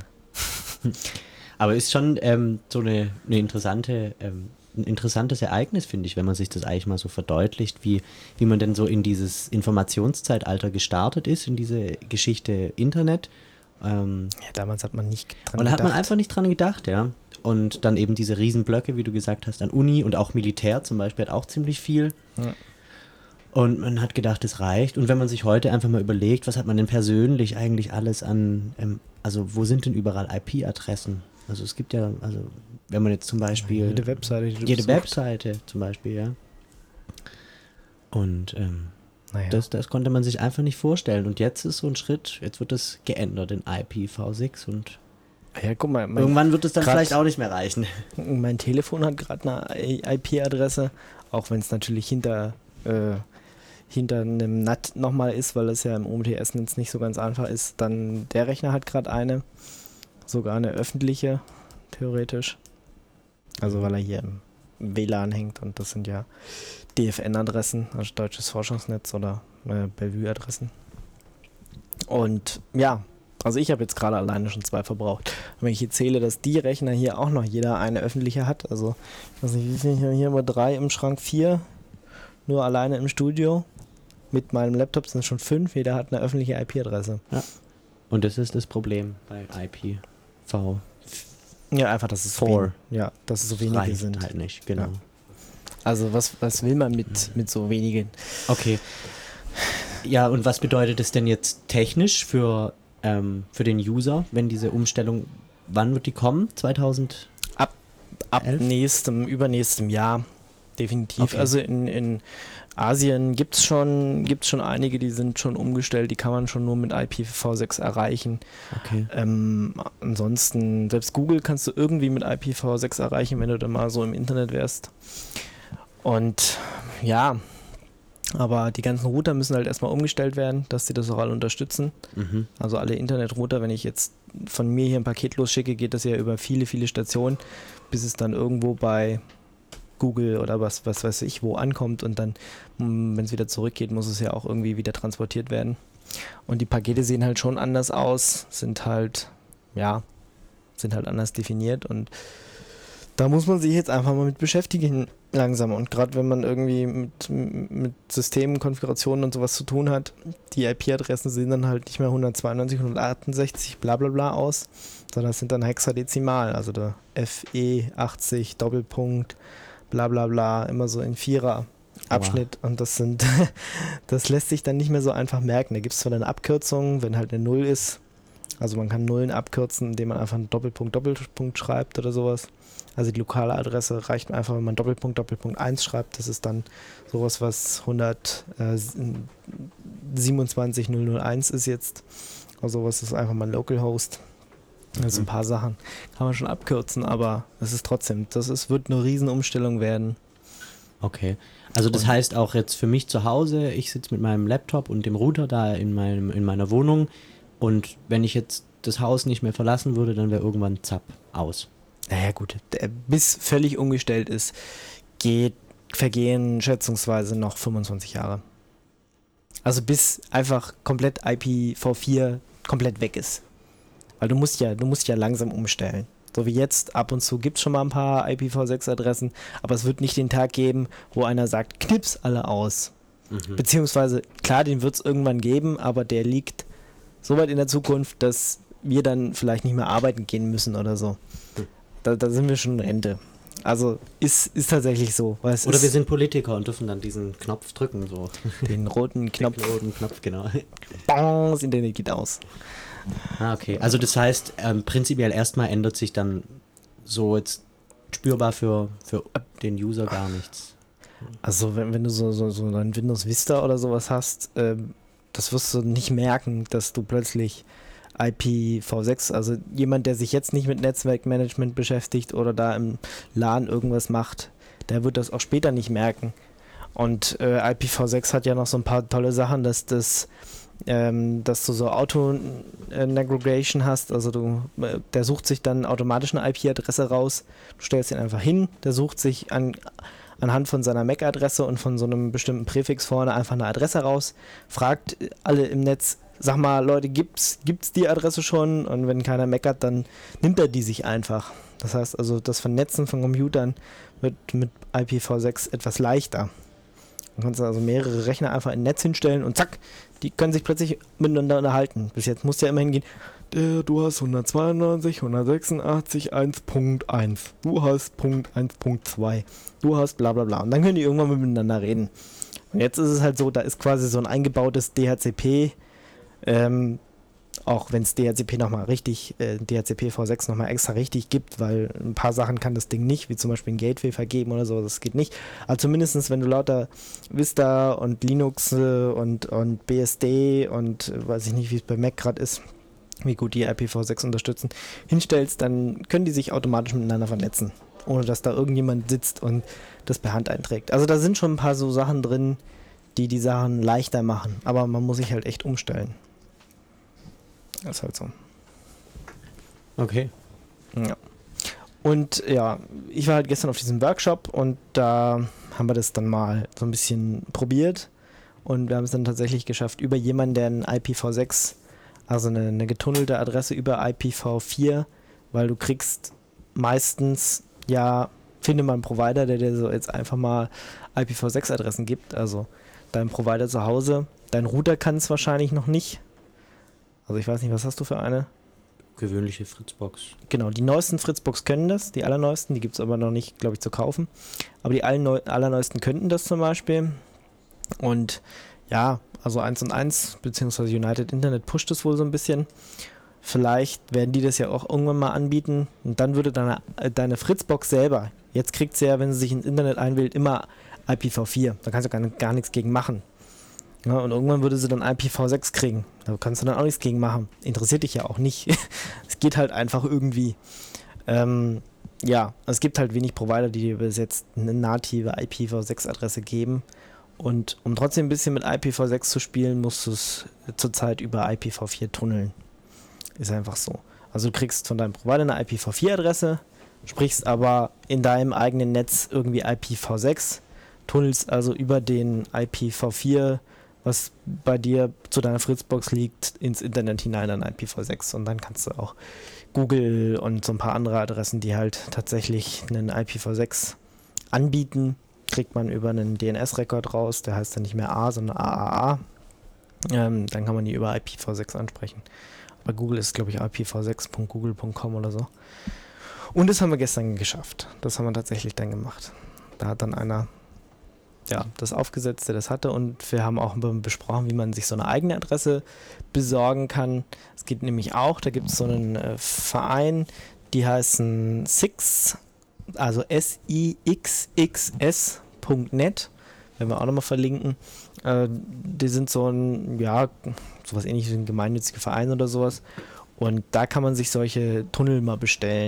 Aber ist schon ähm, so eine, eine interessante, ähm, ein interessantes Ereignis, finde ich, wenn man sich das eigentlich mal so verdeutlicht, wie, wie man denn so in dieses Informationszeitalter gestartet ist, in diese Geschichte Internet. Ähm, ja, damals hat man nicht dran gedacht. Und da hat man einfach nicht dran gedacht, ja. Und dann eben diese Riesenblöcke, wie du gesagt hast, an Uni und auch Militär zum Beispiel hat auch ziemlich viel. Ja. Und man hat gedacht, es reicht. Und wenn man sich heute einfach mal überlegt, was hat man denn persönlich eigentlich alles an, ähm, also wo sind denn überall I P-Adressen? Also es gibt ja, also wenn man jetzt zum Beispiel... Jede Webseite, die du Jede besucht. Webseite zum Beispiel, ja. Und ähm, naja. das, das konnte man sich einfach nicht vorstellen. Und jetzt ist so ein Schritt, jetzt wird das geändert in I P v sechs und ja, guck mal, irgendwann wird es dann vielleicht auch nicht mehr reichen. Mein Telefon hat gerade eine I P-Adresse, auch wenn es natürlich hinter... Äh, hinter einem N A T nochmal ist, weil das ja im O M T S-Netz nicht so ganz einfach ist, dann der Rechner hat gerade eine, sogar eine öffentliche, theoretisch. Also weil er hier im W L A N hängt und das sind ja D F N-Adressen, also Deutsches Forschungsnetz oder äh, Bellevue-Adressen. Und ja, also ich habe jetzt gerade alleine schon zwei verbraucht. Und wenn ich hier zähle, dass die Rechner hier auch noch jeder eine öffentliche hat, also ich weiß nicht, wie viel hier, hier immer drei im Schrank, vier, nur alleine im Studio. Mit meinem Laptop sind es schon fünf, jeder hat eine öffentliche I P-Adresse. Ja. Und das ist das Problem bei I P v. Ja, einfach, dass es Four. Ja, dass es so wenige reicht sind. halt nicht, genau. Ja. Also was, was will man mit, mit so wenigen? Okay. Ja, und was bedeutet es denn jetzt technisch für, ähm, für den User, wenn diese Umstellung, wann wird die kommen? zweitausend? Ab, ab nächstem, übernächstem Jahr. Definitiv. Okay. Also in, in Asien gibt es schon, gibt's schon einige, die sind schon umgestellt, die kann man schon nur mit I P v sechs erreichen. Okay. Ähm, ansonsten, selbst Google kannst du irgendwie mit I P v sechs erreichen, wenn du da mal so im Internet wärst. Und ja, aber die ganzen Router müssen halt erstmal umgestellt werden, dass sie das auch alle unterstützen. Mhm. Also alle Internetrouter, wenn ich jetzt von mir hier ein Paket losschicke, geht das ja über viele, viele Stationen, bis es dann irgendwo bei Google oder was, was weiß ich, wo ankommt und dann, wenn es wieder zurückgeht, muss es ja auch irgendwie wieder transportiert werden. Und die Pakete sehen halt schon anders aus, sind halt, ja, sind halt anders definiert und da muss man sich jetzt einfach mal mit beschäftigen langsam. Und gerade wenn man irgendwie mit, mit Systemen, Konfigurationen und sowas zu tun hat, die I P-Adressen sehen dann halt nicht mehr hundertzweiundneunzig, hundertachtundsechzig, bla bla bla aus, sondern das sind dann hexadezimal, also der F E achtzig, Doppelpunkt, bla bla bla, immer so in Vierer Abschnitt. Aber und das sind, das lässt sich dann nicht mehr so einfach merken. Da gibt es zwar eine Abkürzung, wenn halt eine Null ist, also man kann Nullen abkürzen, indem man einfach einen Doppelpunkt, Doppelpunkt schreibt oder sowas. Also die lokale Adresse reicht mir einfach, wenn man Doppelpunkt, Doppelpunkt eins schreibt. Das ist dann sowas, was hundertsiebenundzwanzig null null eins ist jetzt. Also sowas ist einfach mal ein Localhost. Also ein paar Sachen kann man schon abkürzen, aber es ist trotzdem, das ist, wird eine Riesenumstellung werden. Okay. Also das heißt auch jetzt für mich zu Hause, ich sitze mit meinem Laptop und dem Router da in, meinem, in meiner Wohnung und wenn ich jetzt das Haus nicht mehr verlassen würde, dann wäre irgendwann zapp, aus. Naja gut, der, bis völlig umgestellt ist, geht, vergehen schätzungsweise noch fünfundzwanzig Jahre. Also bis einfach komplett I P v vier komplett weg ist. Weil du musst ja, du musst ja langsam umstellen. So wie jetzt, ab und zu gibt es schon mal ein paar I P v sechs Adressen, aber es wird nicht den Tag geben, wo einer sagt, knips alle aus. Mhm. Beziehungsweise, klar, den wird es irgendwann geben, aber der liegt so weit in der Zukunft, dass wir dann vielleicht nicht mehr arbeiten gehen müssen oder so. Da, da sind wir schon in Rente. Also ist, ist tatsächlich so. Weil es Oder ist wir sind Politiker und dürfen dann diesen Knopf drücken. So. den roten Knopf. Den roten Knopf, genau. Bong, das Internet geht aus. Ah, okay. Also das heißt, ähm, prinzipiell erstmal ändert sich dann so jetzt spürbar für, für den User gar nichts. Also wenn, wenn du so, so, so ein Windows Vista oder sowas hast, ähm, das wirst du nicht merken, dass du plötzlich I P v sechs, also jemand, der sich jetzt nicht mit Netzwerkmanagement beschäftigt oder da im LAN irgendwas macht, der wird das auch später nicht merken. Und äh, I P v sechs hat ja noch so ein paar tolle Sachen, dass das ähm, dass du so Auto-Aggregation hast, also du, äh, der sucht sich dann automatisch eine I P-Adresse raus, du stellst ihn einfach hin, der sucht sich an anhand von seiner M A C-Adresse und von so einem bestimmten Präfix vorne einfach eine Adresse raus, fragt alle im Netz, sag mal, Leute, gibt's, gibt's die Adresse schon? Und wenn keiner meckert, dann nimmt er die sich einfach. Das heißt also, das Vernetzen von Computern wird mit I P v sechs etwas leichter. Du kannst also mehrere Rechner einfach in Netz hinstellen und zack, die können sich plötzlich miteinander unterhalten. Bis jetzt musst du ja immer hingehen, der, du hast hundertzweiundneunzig, hundertsechsundachtzig, eins Punkt eins, du hast Punkt eins Punkt zwei, du hast bla bla bla. Und dann können die irgendwann miteinander reden. Und jetzt ist es halt so, da ist quasi so ein eingebautes D H C P, ähm, auch wenn es D H C P nochmal richtig, äh, D H C P v sechs nochmal extra richtig gibt, weil ein paar Sachen kann das Ding nicht, wie zum Beispiel ein Gateway vergeben oder so, das geht nicht. Aber zumindest, wenn du lauter Vista und Linux äh, und, und B S D und äh, weiß ich nicht, wie es bei Mac gerade ist, wie gut die I P v sechs unterstützen, hinstellst, dann können die sich automatisch miteinander vernetzen, ohne dass da irgendjemand sitzt und das per Hand einträgt. Also da sind schon ein paar so Sachen drin, die die Sachen leichter machen, aber man muss sich halt echt umstellen. Das ist halt so. Okay. Ja. Und ja, ich war halt gestern auf diesem Workshop und da haben wir das dann mal so ein bisschen probiert und wir haben es dann tatsächlich geschafft, über jemanden, der ein I P v sechs, also eine, eine getunnelte Adresse über I P v vier, weil du kriegst meistens, ja, finde mal einen Provider, der dir so jetzt einfach mal I P v sechs Adressen gibt, also dein Provider zu Hause, dein Router kann es wahrscheinlich noch nicht. Also ich weiß nicht, was hast du für eine? Gewöhnliche Fritzbox. Genau, die neuesten Fritzbox können das, die allerneuesten, die gibt es aber noch nicht, glaube ich, zu kaufen. Aber die allerneu- allerneuesten könnten das zum Beispiel. Und ja, also eins und eins, beziehungsweise United Internet pusht es wohl so ein bisschen. Vielleicht werden die das ja auch irgendwann mal anbieten. Und dann würde deine, äh, deine Fritzbox selber, jetzt kriegt sie ja, wenn sie sich ins Internet einwählt, immer I P v vier. Da kannst du gar, gar nichts gegen machen. Ja, und irgendwann würde sie dann I P v sechs kriegen. Da kannst du dann auch nichts gegen machen. Interessiert dich ja auch nicht. Es geht halt einfach irgendwie. Ähm, ja, es gibt halt wenig Provider, die dir bis jetzt eine native I P v sechs Adresse geben. Und um trotzdem ein bisschen mit I P v sechs zu spielen, musst du es zurzeit über I P v vier tunneln. Ist einfach so. Also du kriegst von deinem Provider eine I P v vier Adresse, sprichst aber in deinem eigenen Netz irgendwie I P v sechs, tunnelst also über den I P v vier, was bei dir zu deiner Fritzbox liegt, ins Internet hinein an I P v sechs und dann kannst du auch Google und so ein paar andere Adressen, die halt tatsächlich einen I P v sechs anbieten, kriegt man über einen D N S-Rekord raus, der heißt dann nicht mehr A, sondern A A A. Ähm, dann kann man die über I P v sechs ansprechen. Bei Google ist es, glaube ich, I P v sechs punkt google punkt com oder so. Und das haben wir gestern geschafft. Das haben wir tatsächlich dann gemacht. Da hat dann einer ja, das aufgesetzt, der das hatte, und wir haben auch besprochen, wie man sich so eine eigene Adresse besorgen kann. Es geht nämlich auch, da gibt es so einen äh, Verein, die heißen Six, also S I X X S Punkt net, werden wir auch nochmal verlinken. Äh, die sind so ein, ja, sowas ähnliches wie ein gemeinnütziger Verein oder sowas, und da kann man sich solche Tunnel mal bestellen.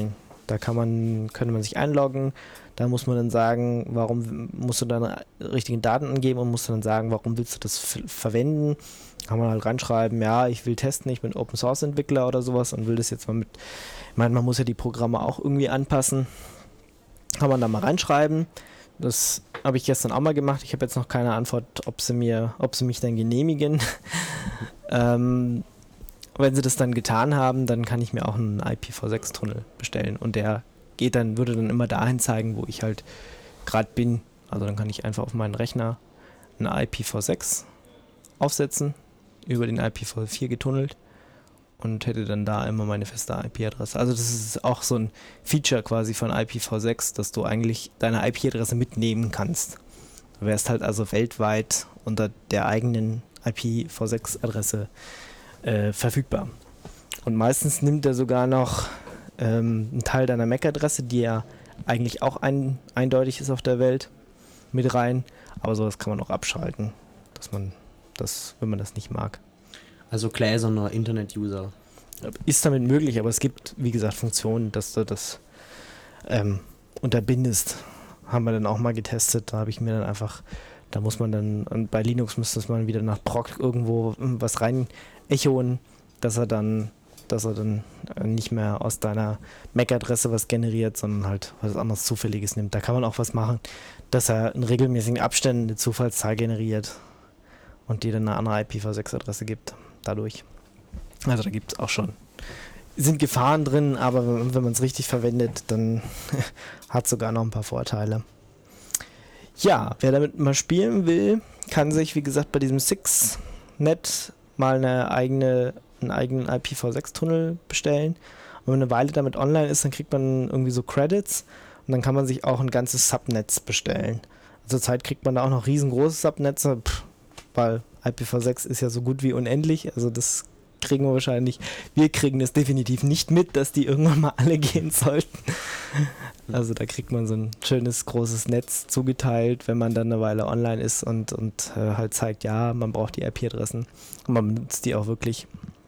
Da kann man, könnte man sich einloggen. Da muss man dann sagen, warum musst du deine richtigen Daten angeben und musst dann sagen, warum willst du das f- verwenden. Kann man halt reinschreiben, ja, ich will testen, ich bin Open Source Entwickler oder sowas und will das jetzt mal mit, ich meine, man muss ja die Programme auch irgendwie anpassen. Kann man da mal reinschreiben. Das habe ich gestern auch mal gemacht. Ich habe jetzt noch keine Antwort, ob sie mir, ob sie mich dann genehmigen. ähm, wenn sie das dann getan haben, dann kann ich mir auch einen I P v sechs Tunnel bestellen und der geht dann, würde dann immer dahin zeigen, wo ich halt gerade bin. Also dann kann ich einfach auf meinen Rechner einen I P v sechs aufsetzen, über den I P v vier getunnelt und hätte dann da immer meine feste I P-Adresse. Also das ist auch so ein Feature quasi von I P v sechs, dass du eigentlich deine I P-Adresse mitnehmen kannst. Du wärst halt also weltweit unter der eigenen I P v sechs Adresse äh, verfügbar. Und meistens nimmt er sogar noch ähm, einen Teil deiner M A C-Adresse, die ja eigentlich auch ein, eindeutig ist auf der Welt, mit rein. Aber sowas kann man auch abschalten, dass man das, wenn man das nicht mag. Also gläserner Internet-User. Ist damit möglich, aber es gibt, wie gesagt, Funktionen, dass du das ähm, unterbindest. Haben wir dann auch mal getestet. Da habe ich mir dann einfach, da muss man dann, und bei Linux müsste man wieder nach Proc irgendwo was rein echoen, dass er dann, dass er dann nicht mehr aus deiner M A C-Adresse was generiert, sondern halt was anderes Zufälliges nimmt. Da kann man auch was machen, dass er in regelmäßigen Abständen eine Zufallszahl generiert und dir dann eine andere I P v sechs Adresse gibt. Dadurch. Also da gibt es auch schon, sind Gefahren drin, aber wenn, wenn man es richtig verwendet, dann hat sogar noch ein paar Vorteile. Ja, wer damit mal spielen will, kann sich, wie gesagt, bei diesem six Punkt net mal eine eigene, einen eigenen I P v sechs Tunnel bestellen. Und wenn man eine Weile damit online ist, dann kriegt man irgendwie so Credits und dann kann man sich auch ein ganzes Subnetz bestellen. Zurzeit kriegt man da auch noch riesengroße Subnetze, pff, weil I P v sechs ist ja so gut wie unendlich, also das kriegen wir wahrscheinlich, wir kriegen das definitiv nicht mit, dass die irgendwann mal alle gehen sollten. Also da kriegt man so ein schönes, großes Netz zugeteilt, wenn man dann eine Weile online ist und, und äh, halt zeigt, ja, man braucht die I P-Adressen und man benutzt die auch wirklich.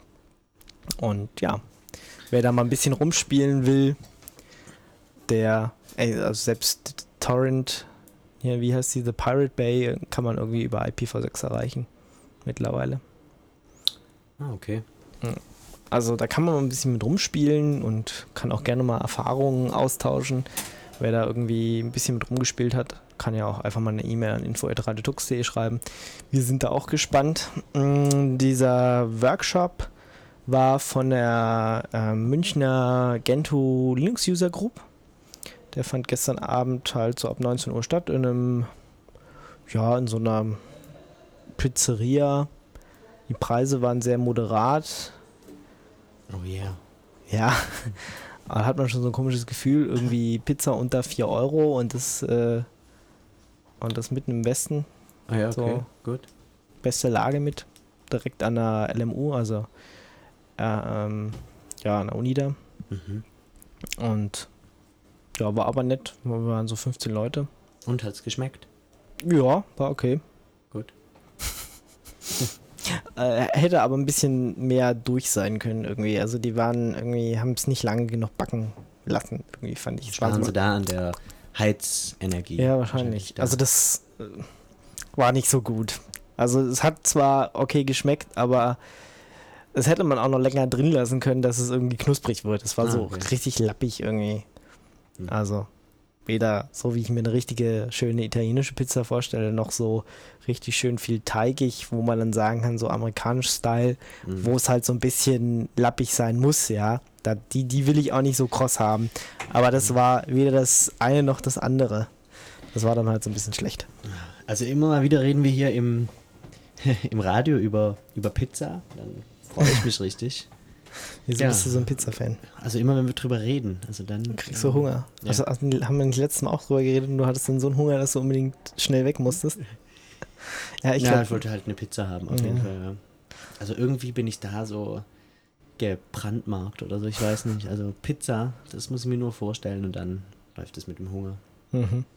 Und ja, wer da mal ein bisschen rumspielen will, der, ey, also selbst Torrent, ja, wie heißt die, The Pirate Bay, kann man irgendwie über I P v sechs erreichen mittlerweile. Ah, okay. Also da kann man mal ein bisschen mit rumspielen und kann auch gerne mal Erfahrungen austauschen. Wer da irgendwie ein bisschen mit rumgespielt hat, kann ja auch einfach mal eine E-Mail an info at radiotux punkt de schreiben. Wir sind da auch gespannt. Mm, dieser Workshop war von der äh, Münchner Gentoo Linux User Group. Der fand gestern Abend halt so ab neunzehn Uhr statt in einem, ja, in so einer Pizzeria. Die Preise waren sehr moderat. Oh yeah. Ja, aber da hat man schon so ein komisches Gefühl, irgendwie Pizza unter vier Euro und das, äh, und das mitten im Westen. Ah ja, okay, So. gut. Beste Lage mit, direkt an der L M U, also äh, ähm, ja, an der Uni da. Mhm. Und ja, war aber nett, wir waren so fünfzehn Leute. Und hat's geschmeckt? Ja, war okay. Gut. Äh, hätte aber ein bisschen mehr durch sein können irgendwie. Also die waren irgendwie, haben es nicht lange genug backen lassen. Irgendwie fand ich. Es war Waren so- sie da an der Heizenergie? Ja, wahrscheinlich. da. Also das äh, war nicht so gut. Also es hat zwar okay geschmeckt, aber es hätte man auch noch länger drin lassen können, dass es irgendwie knusprig wird. Es war Ah, so okay. richtig lappig irgendwie. Hm. Also weder so, wie ich mir eine richtige, schöne italienische Pizza vorstelle, noch so richtig schön viel teigig, wo man dann sagen kann, so amerikanisch Style, Mhm. wo es halt so ein bisschen lappig sein muss, ja. Da, die, die will ich auch nicht so kross haben. Aber das war weder das eine noch das andere. Das war dann halt so ein bisschen schlecht. Also immer mal wieder reden wir hier im, im Radio über, über Pizza. Dann freue ich mich richtig. Wieso Ja. bist du so ein Pizza-Fan? Also immer, wenn wir drüber reden. Also dann Kriegst du Hunger? Ja. Also haben wir nicht letztes Mal auch drüber geredet und du hattest dann so einen Hunger, dass du unbedingt schnell weg musstest? Ja, ich ja, glaube, ich wollte halt eine Pizza haben, auf jeden Ja. Fall. Ja. Also irgendwie bin ich da so gebrandmarkt oder so, ich weiß nicht. Also Pizza, das muss ich mir nur vorstellen und dann läuft es mit dem Hunger. mhm.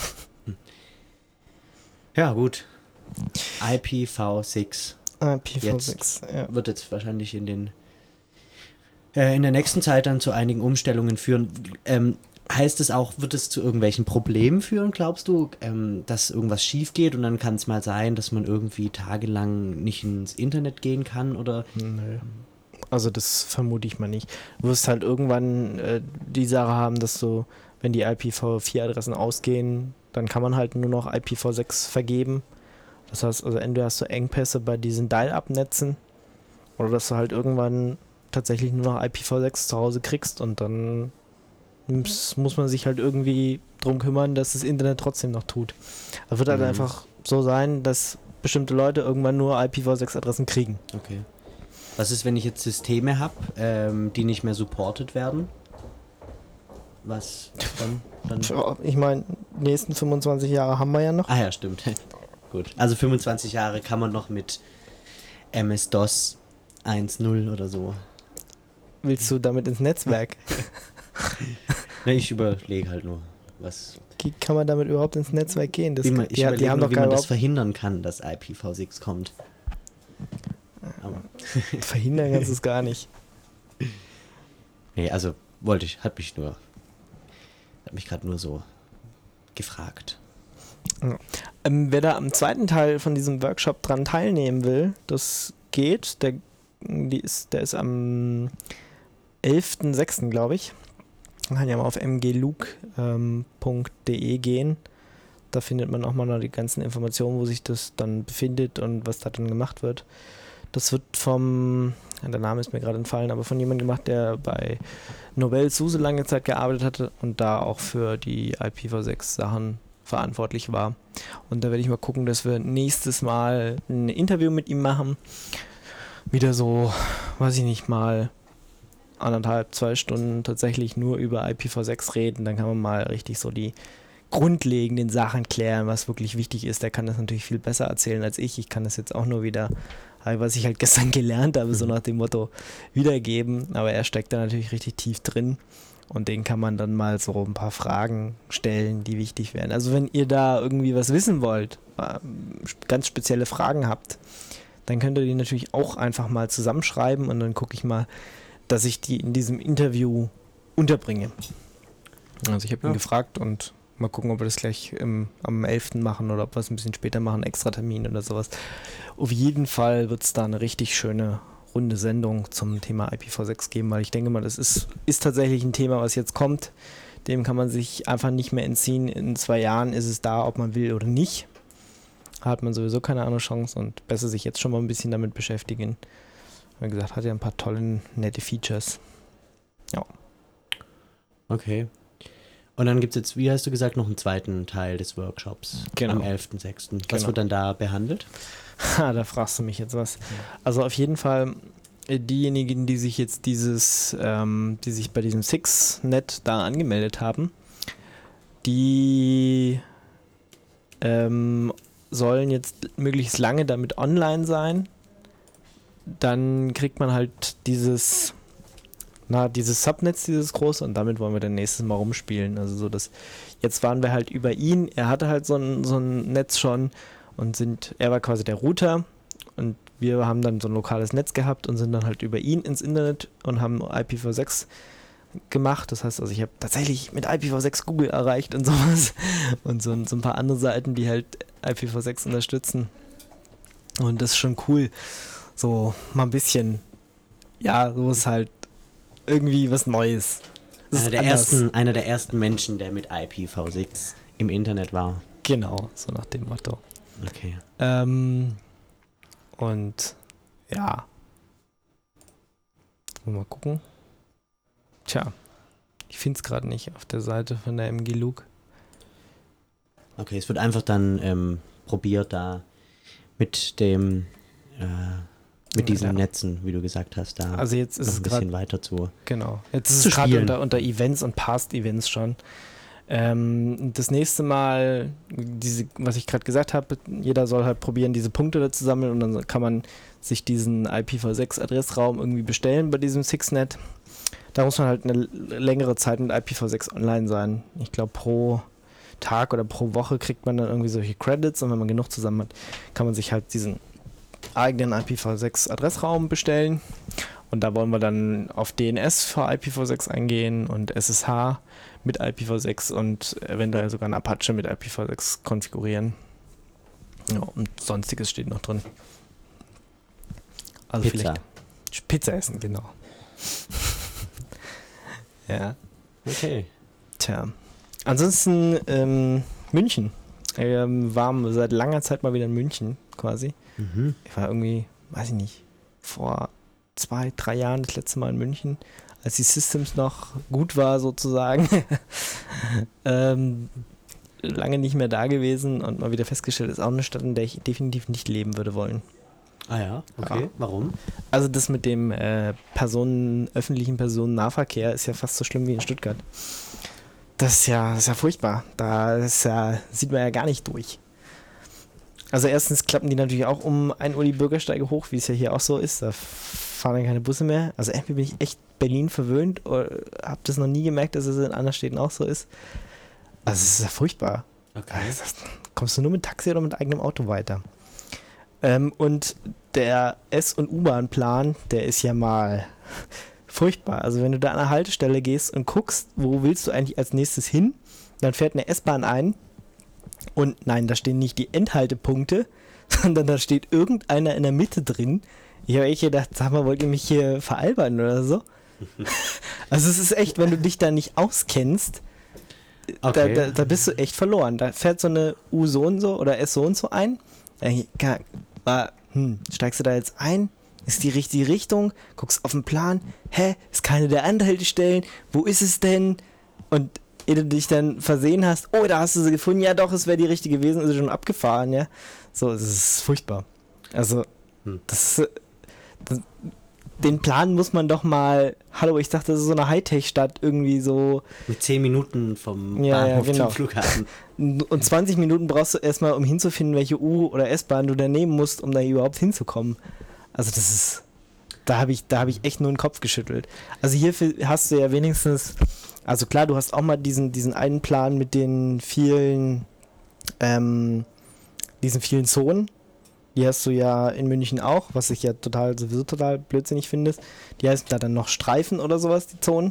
Ja, gut. I P v sechs I P v sechs, ja. wird jetzt wahrscheinlich in den äh, in der nächsten Zeit dann zu einigen Umstellungen führen. Ähm, heißt es auch, wird es zu irgendwelchen Problemen führen, glaubst du, ähm, dass irgendwas schief geht und dann kann es mal sein, dass man irgendwie tagelang nicht ins Internet gehen kann oder... Nö. Also das vermute ich mal nicht. Du wirst halt irgendwann äh, die Sache haben, dass du, wenn die I P v vier Adressen ausgehen, dann kann man halt nur noch I P v sechs vergeben. Das heißt, also entweder hast du Engpässe bei diesen Dial-Up-Netzen oder dass du halt irgendwann tatsächlich nur noch I P v sechs zu Hause kriegst und dann muss man sich halt irgendwie drum kümmern, dass das Internet trotzdem noch tut. Es wird halt Mhm. einfach so sein, dass bestimmte Leute irgendwann nur I P v sechs Adressen kriegen. Okay. Was ist, wenn ich jetzt Systeme habe, ähm, die nicht mehr supported werden? Was dann? dann? Ja, ich meine, die nächsten fünfundzwanzig Jahre haben wir ja noch. Ah ja, stimmt. Gut. Also fünfundzwanzig Jahre kann man noch mit M S-DOS eins Punkt null oder so. Willst du damit ins Netzwerk? Ne, ich überlege halt nur, was... Wie kann man damit überhaupt ins Netzwerk gehen? Das, Wie man, ich die, überlege die haben nur, doch wie gar man das überhaupt verhindern kann, dass I P v sechs kommt. Aber, verhindern kannst du es gar nicht. nee, also wollte ich, hat mich nur... Hat mich gerade nur so gefragt. Ähm, wer da am zweiten Teil von diesem Workshop dran teilnehmen will, das geht. Der, die ist, der ist am elften sechsten glaube ich. Man kann ja mal auf m g luke punkt d e gehen. Da findet man auch mal noch die ganzen Informationen, wo sich das dann befindet und was da dann gemacht wird. Das wird vom, der Name ist mir gerade entfallen, aber von jemandem gemacht, der bei Novell SUSE lange Zeit gearbeitet hatte und da auch für die I P v sechs Sachen verantwortlich war. Und da werde ich mal gucken, dass wir nächstes Mal ein Interview mit ihm machen. Wieder so, weiß ich nicht, mal anderthalb, zwei Stunden tatsächlich nur über I P v sechs reden. Dann kann man mal richtig so die grundlegenden Sachen klären, was wirklich wichtig ist. Der kann das natürlich viel besser erzählen als ich. Ich kann das jetzt auch nur wieder, was ich halt gestern gelernt habe, so nach dem Motto wiedergeben. Aber er steckt da natürlich richtig tief drin. Und den kann man dann mal so ein paar Fragen stellen, die wichtig wären. Also wenn ihr da irgendwie was wissen wollt, ganz spezielle Fragen habt, dann könnt ihr die natürlich auch einfach mal zusammenschreiben und dann gucke ich mal, dass ich die in diesem Interview unterbringe. Also ich habe ihn Ja. gefragt und mal gucken, ob wir das gleich im, am elften machen oder ob wir es ein bisschen später machen, extra Termin oder sowas. Auf jeden Fall wird es da eine richtig schöne runde Sendung zum Thema I P v sechs geben, weil ich denke mal, das ist, ist tatsächlich ein Thema, was jetzt kommt. Dem kann man sich einfach nicht mehr entziehen. In zwei Jahren ist es da, ob man will oder nicht. Hat man sowieso keine andere Chance und besser sich jetzt schon mal ein bisschen damit beschäftigen. Wie gesagt, hat ja ein paar tolle, nette Features. Ja. Okay. Und dann gibt es jetzt, wie hast du gesagt, noch einen zweiten Teil des Workshops Genau. am elften sechsten Was Genau. wird dann da behandelt? Ha, da fragst du mich jetzt was. Also auf jeden Fall äh, diejenigen, die sich jetzt dieses, ähm, die sich bei diesem Six-Net da angemeldet haben, die ähm, sollen jetzt möglichst lange damit online sein. Dann kriegt man halt dieses, na, dieses Subnetz, dieses große, und damit wollen wir dann nächstes Mal rumspielen. Also so, dass jetzt waren wir halt über ihn, er hatte halt so ein, so ein Netz schon und sind, er war quasi der Router und wir haben dann so ein lokales Netz gehabt und sind dann halt über ihn ins Internet und haben I P v sechs gemacht. Das heißt, also ich habe tatsächlich mit I P v sechs Google erreicht und sowas und so, so ein paar andere Seiten, die halt I P v sechs unterstützen. Und das ist schon cool. So mal ein bisschen, ja, so ist halt irgendwie was Neues. Das Einer ist der, anders. ersten, einer der ersten Menschen, der mit I P v sechs im Internet war. Genau, so nach dem Motto. Okay. Ähm, und ja. Mal gucken. Tja, ich finde es gerade nicht auf der Seite von der M G Luke. Okay, es wird einfach dann ähm, probiert, da mit dem, äh, mit diesen Ja. Netzen, wie du gesagt hast, da Also jetzt ist noch es ein gerade, bisschen weiter zu. genau, jetzt ist zu es gerade spielen. unter, unter Events und Past Events schon. Ähm, das nächste Mal, diese, was ich gerade gesagt habe, jeder soll halt probieren, diese Punkte da zu sammeln und dann kann man sich diesen I P v sechs Adressraum irgendwie bestellen bei diesem Six-Net. Da muss man halt eine längere Zeit mit I P v sechs online sein. Ich glaube, pro Tag oder pro Woche kriegt man dann irgendwie solche Credits und wenn man genug zusammen hat, kann man sich halt diesen eigenen I P v sechs Adressraum bestellen Und da wollen wir dann auf D N S für I P v sechs eingehen und S S H mit I P v sechs und eventuell sogar ein Apache mit I P v sechs konfigurieren. Ja, und sonstiges steht noch drin. Also Pizza. vielleicht Pizza essen, genau. Ja. Okay. Tja. Ansonsten ähm, München. Ähm, waren seit langer Zeit mal wieder in München quasi. Mhm. Ich war irgendwie, weiß ich nicht, vor zwei, drei Jahren das letzte Mal in München, als die Systems noch gut war sozusagen. ähm, lange nicht mehr da gewesen und mal wieder festgestellt, ist auch eine Stadt, in der ich definitiv nicht leben würde wollen. Ah ja, okay. Ja. Warum? Also das mit dem äh, Personen, öffentlichen Personennahverkehr ist ja fast so schlimm wie in Stuttgart. Das ist ja, das ist ja furchtbar. Da ist ja, sieht man ja gar nicht durch. Also erstens klappen die natürlich auch um ein Uhr die Bürgersteige hoch, wie es ja hier auch so ist. Da fahren dann keine Busse mehr. Also irgendwie bin ich echt Berlin verwöhnt. Hab das noch nie gemerkt, dass es in anderen Städten auch so ist. Also es ist ja furchtbar. Okay. Also, kommst du nur mit Taxi oder mit eigenem Auto weiter? Ähm, und der S- und U-Bahn-Plan, der ist ja mal furchtbar. Also wenn du da an eine Haltestelle gehst und guckst, wo willst du eigentlich als nächstes hin, dann fährt eine S-Bahn ein und nein, da stehen nicht die Endhaltepunkte, sondern da steht irgendeiner in der Mitte drin. Ich habe echt gedacht, sag mal, wollt ihr mich hier veralbern oder so? Also es ist echt, wenn du dich da nicht auskennst, Okay. da, da, da bist du echt verloren. Da fährt so eine U so und so oder S so und so ein. Da denk ich, ka- ah, hm, steigst du da jetzt ein? Ist die richtige Richtung? Guckst auf den Plan. Hä? Ist keine der Anhaltestellen? Wo ist es denn? Und ehe du dich dann versehen hast, oh, da hast du sie gefunden. Ja doch, es wäre die richtige gewesen, ist sie schon abgefahren, ja. So, das ist furchtbar. Also, Hm. das ist, das, den Plan muss man doch mal, hallo, ich dachte, das ist so eine Hightech-Stadt irgendwie so. Mit zehn Minuten vom Ja, ja, Bahnhof genau. zum Flughafen. Und zwanzig Minuten brauchst du erstmal, um hinzufinden, welche U- oder S-Bahn du da nehmen musst, um da überhaupt hinzukommen. Also das ist, da habe ich, da habe ich echt nur den Kopf geschüttelt. Also hierfür hast du ja wenigstens, also klar, du hast auch mal diesen, diesen einen Plan mit den vielen, ähm, diesen vielen Zonen. Die hast du ja in München auch, was ich ja total, sowieso total blödsinnig finde. Die heißen da dann noch Streifen oder sowas, die Zonen.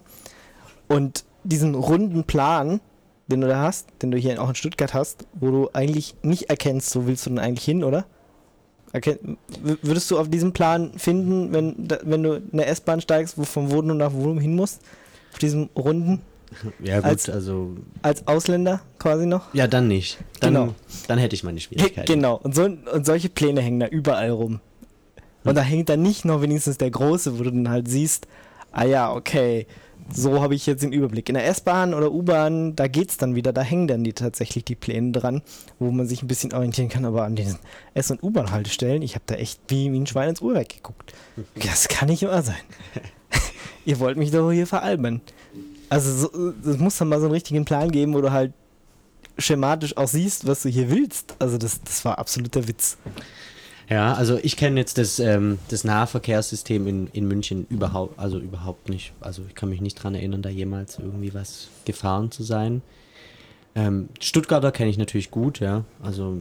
Und diesen runden Plan, den du da hast, den du hier auch in Stuttgart hast, wo du eigentlich nicht erkennst, wo willst du denn eigentlich hin, oder? Erken- w- würdest du auf diesem Plan finden, wenn, da, wenn du in der S-Bahn steigst, wo, von wo du nach wo du hin musst? Auf diesem runden, Ja gut, Als- also, als Ausländer quasi noch? ja dann nicht. Dann, Genau. dann hätte ich meine Ge- Schwierigkeiten. Genau, und, so, und solche Pläne hängen da überall rum. Und Hm. da hängt dann nicht noch wenigstens der große, wo du dann halt siehst, ah ja, okay, so habe ich jetzt den Überblick. In der S-Bahn oder U-Bahn, da geht's dann wieder, da hängen dann die tatsächlich die Pläne dran, wo man sich ein bisschen orientieren kann, aber an diesen S- und U-Bahn-Haltestellen, ich habe da echt wie, wie ein Schwein ins Uhrwerk geguckt. Das kann nicht wahr sein. Ihr wollt mich doch hier veralbern. Also es muss dann mal so einen richtigen Plan geben, wo du halt schematisch auch siehst, was du hier willst. Also das, das war absoluter Witz. Ja, also ich kenne jetzt das, ähm, das Nahverkehrssystem in, in München überhaupt, also überhaupt nicht. Also ich kann mich nicht dran erinnern, da jemals irgendwie was gefahren zu sein. Ähm, Stuttgarter kenne ich natürlich gut, ja. Also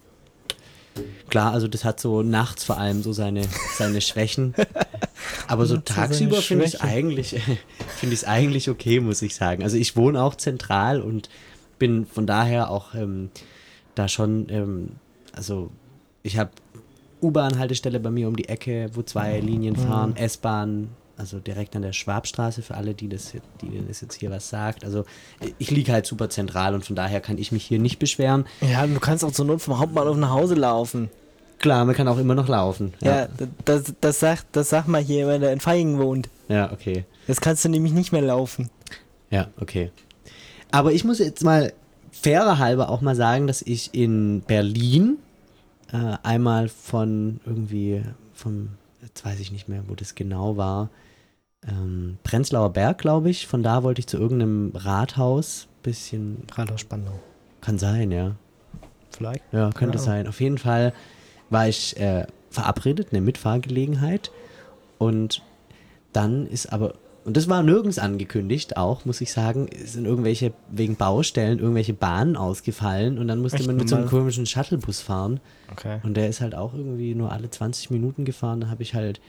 klar, also das hat so nachts vor allem so seine, seine Schwächen. Aber so Nachts so seine tagsüber finde ich es Schwächen. eigentlich, finde ich es eigentlich okay, muss ich sagen. Also ich wohne auch zentral und bin von daher auch ähm, da schon, ähm, also ich habe U-Bahn-Haltestelle bei mir um die Ecke, wo zwei Linien fahren, S-Bahn, also direkt an der Schwabstraße für alle, die das, die das jetzt hier was sagt. Also ich liege halt super zentral und von daher kann ich mich hier nicht beschweren. Ja, du kannst auch zur Not vom Hauptbahnhof nach Hause laufen. Klar, man kann auch immer noch laufen. Ja, d- das, das, sagt, das sagt mal hier, wenn der in Vaihingen wohnt. Ja, okay. Jetzt kannst du nämlich nicht mehr laufen. Ja, okay. Aber ich muss jetzt mal fairer halber auch mal sagen, dass ich in Berlin äh, einmal von irgendwie, vom, jetzt weiß ich nicht mehr, wo das genau war, ähm, Prenzlauer Berg, glaube ich. Von da wollte ich zu irgendeinem Rathaus, bisschen, Rathaus Spandau. kann sein, ja. Vielleicht. Ja, könnte Ja. sein. Auf jeden Fall war ich äh, verabredet, eine Mitfahrgelegenheit. Und dann ist aber, und das war nirgends angekündigt, auch, muss ich sagen, sind irgendwelche, wegen Baustellen, irgendwelche Bahnen ausgefallen. Und dann musste Echt man mit so einem normal? komischen Shuttlebus fahren. Okay. Und der ist halt auch irgendwie nur alle zwanzig Minuten gefahren. Da habe ich halt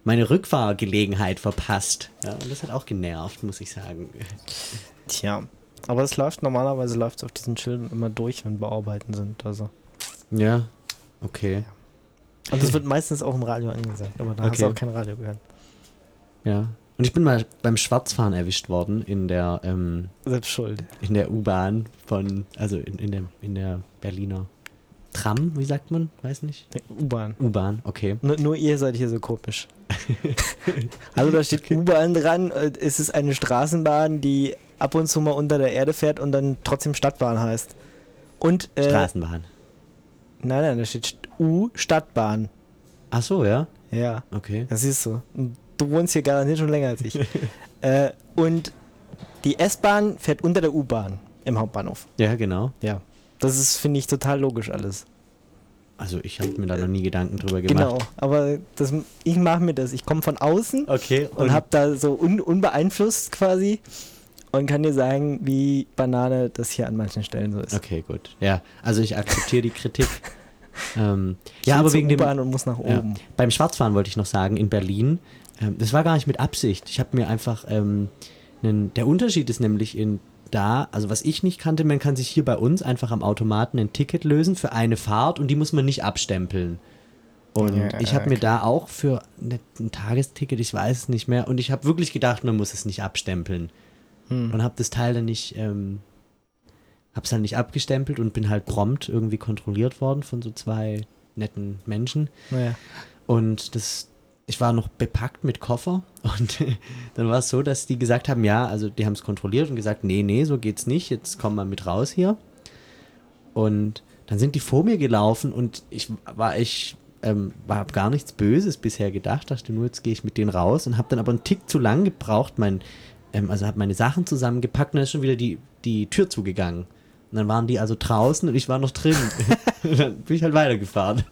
meine Rückfahrgelegenheit verpasst. Ja, und das hat auch genervt, muss ich sagen. Tja, aber es läuft normalerweise läuft es auf diesen Schildern immer durch, wenn Bearbeiten sind. Also. Ja, okay. Und das wird meistens auch im Radio angesagt, aber da hast Okay. du auch kein Radio gehört. Ja. Und ich bin mal beim Schwarzfahren erwischt worden in der, ähm, Selbst schuld. in der U-Bahn von, also in, in, der, in der Berliner Tram, wie sagt man? Weiß nicht. U-Bahn. U-Bahn, okay. Nur, nur ihr seid hier so komisch. Also da steht U-Bahn dran, äh, es ist eine Straßenbahn, die ab und zu mal unter der Erde fährt und dann trotzdem Stadtbahn heißt. Und, äh, Straßenbahn. nein, nein, da steht U, Stadtbahn. Ach so, ja? Ja, Okay. das siehst du. Und du wohnst hier garantiert schon länger als ich. äh, und die S-Bahn fährt unter der U-Bahn im Hauptbahnhof. Ja, genau. Ja. Das ist, finde ich, total logisch alles. Also ich habe mir da noch nie Gedanken drüber gemacht. Genau, aber das, ich mache mir das. Ich komme von außen Okay. und habe da so un, unbeeinflusst quasi und kann dir sagen, wie Banane das hier an manchen Stellen so ist. Okay, gut. Ja, also ich akzeptiere die Kritik. ähm, Ich ja, will aber zur wegen dem... U-Bahn und muss nach Ja. oben. Beim Schwarzfahren wollte ich noch sagen, in Berlin, ähm, das war gar nicht mit Absicht. Ich habe mir einfach, ähm, einen, der Unterschied ist nämlich in da, also was ich nicht kannte, man kann sich hier bei uns einfach am Automaten ein Ticket lösen für eine Fahrt und die muss man nicht abstempeln. Und Ja, ich habe mir okay. da auch für ne- ein Tagesticket, ich weiß es nicht mehr, und ich habe wirklich gedacht, man muss es nicht abstempeln. Hm. Und habe das Teil dann nicht, ähm, hab's dann nicht abgestempelt und bin halt prompt irgendwie kontrolliert worden von so zwei netten Menschen. Naja. Und das, ich war noch bepackt mit Koffer und dann war es so, dass die gesagt haben, ja, also die haben es kontrolliert und gesagt, nee, nee, so geht's nicht, jetzt komm mal mit raus hier. Und dann sind die vor mir gelaufen und ich war ich ähm, war hab gar nichts Böses bisher gedacht, dachte nur, jetzt gehe ich mit denen raus und habe dann aber einen Tick zu lang gebraucht, mein, ähm, also habe meine Sachen zusammengepackt und dann ist schon wieder die, die Tür zugegangen. Und dann waren die also draußen und ich war noch drin. Und dann bin ich halt weitergefahren.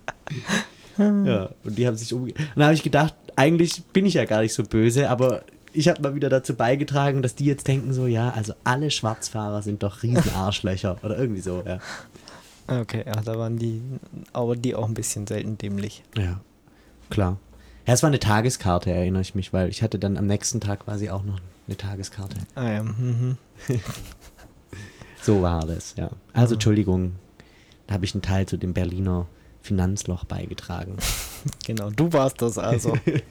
Ja, und die haben sich umge... Und dann habe ich gedacht, eigentlich bin ich ja gar nicht so böse, aber ich habe mal wieder dazu beigetragen, dass die jetzt denken so, ja, also alle Schwarzfahrer sind doch riesen Arschlöcher oder irgendwie so, ja. Okay, ja, da waren die, aber die auch ein bisschen selten dämlich. Ja, klar. Ja, es war eine Tageskarte, erinnere ich mich, weil ich hatte dann am nächsten Tag quasi auch noch eine Tageskarte. Ah ja, mhm. So war das, ja. Also Entschuldigung, da habe ich einen Teil zu dem Berliner Finanzloch beigetragen. Genau, du warst das also.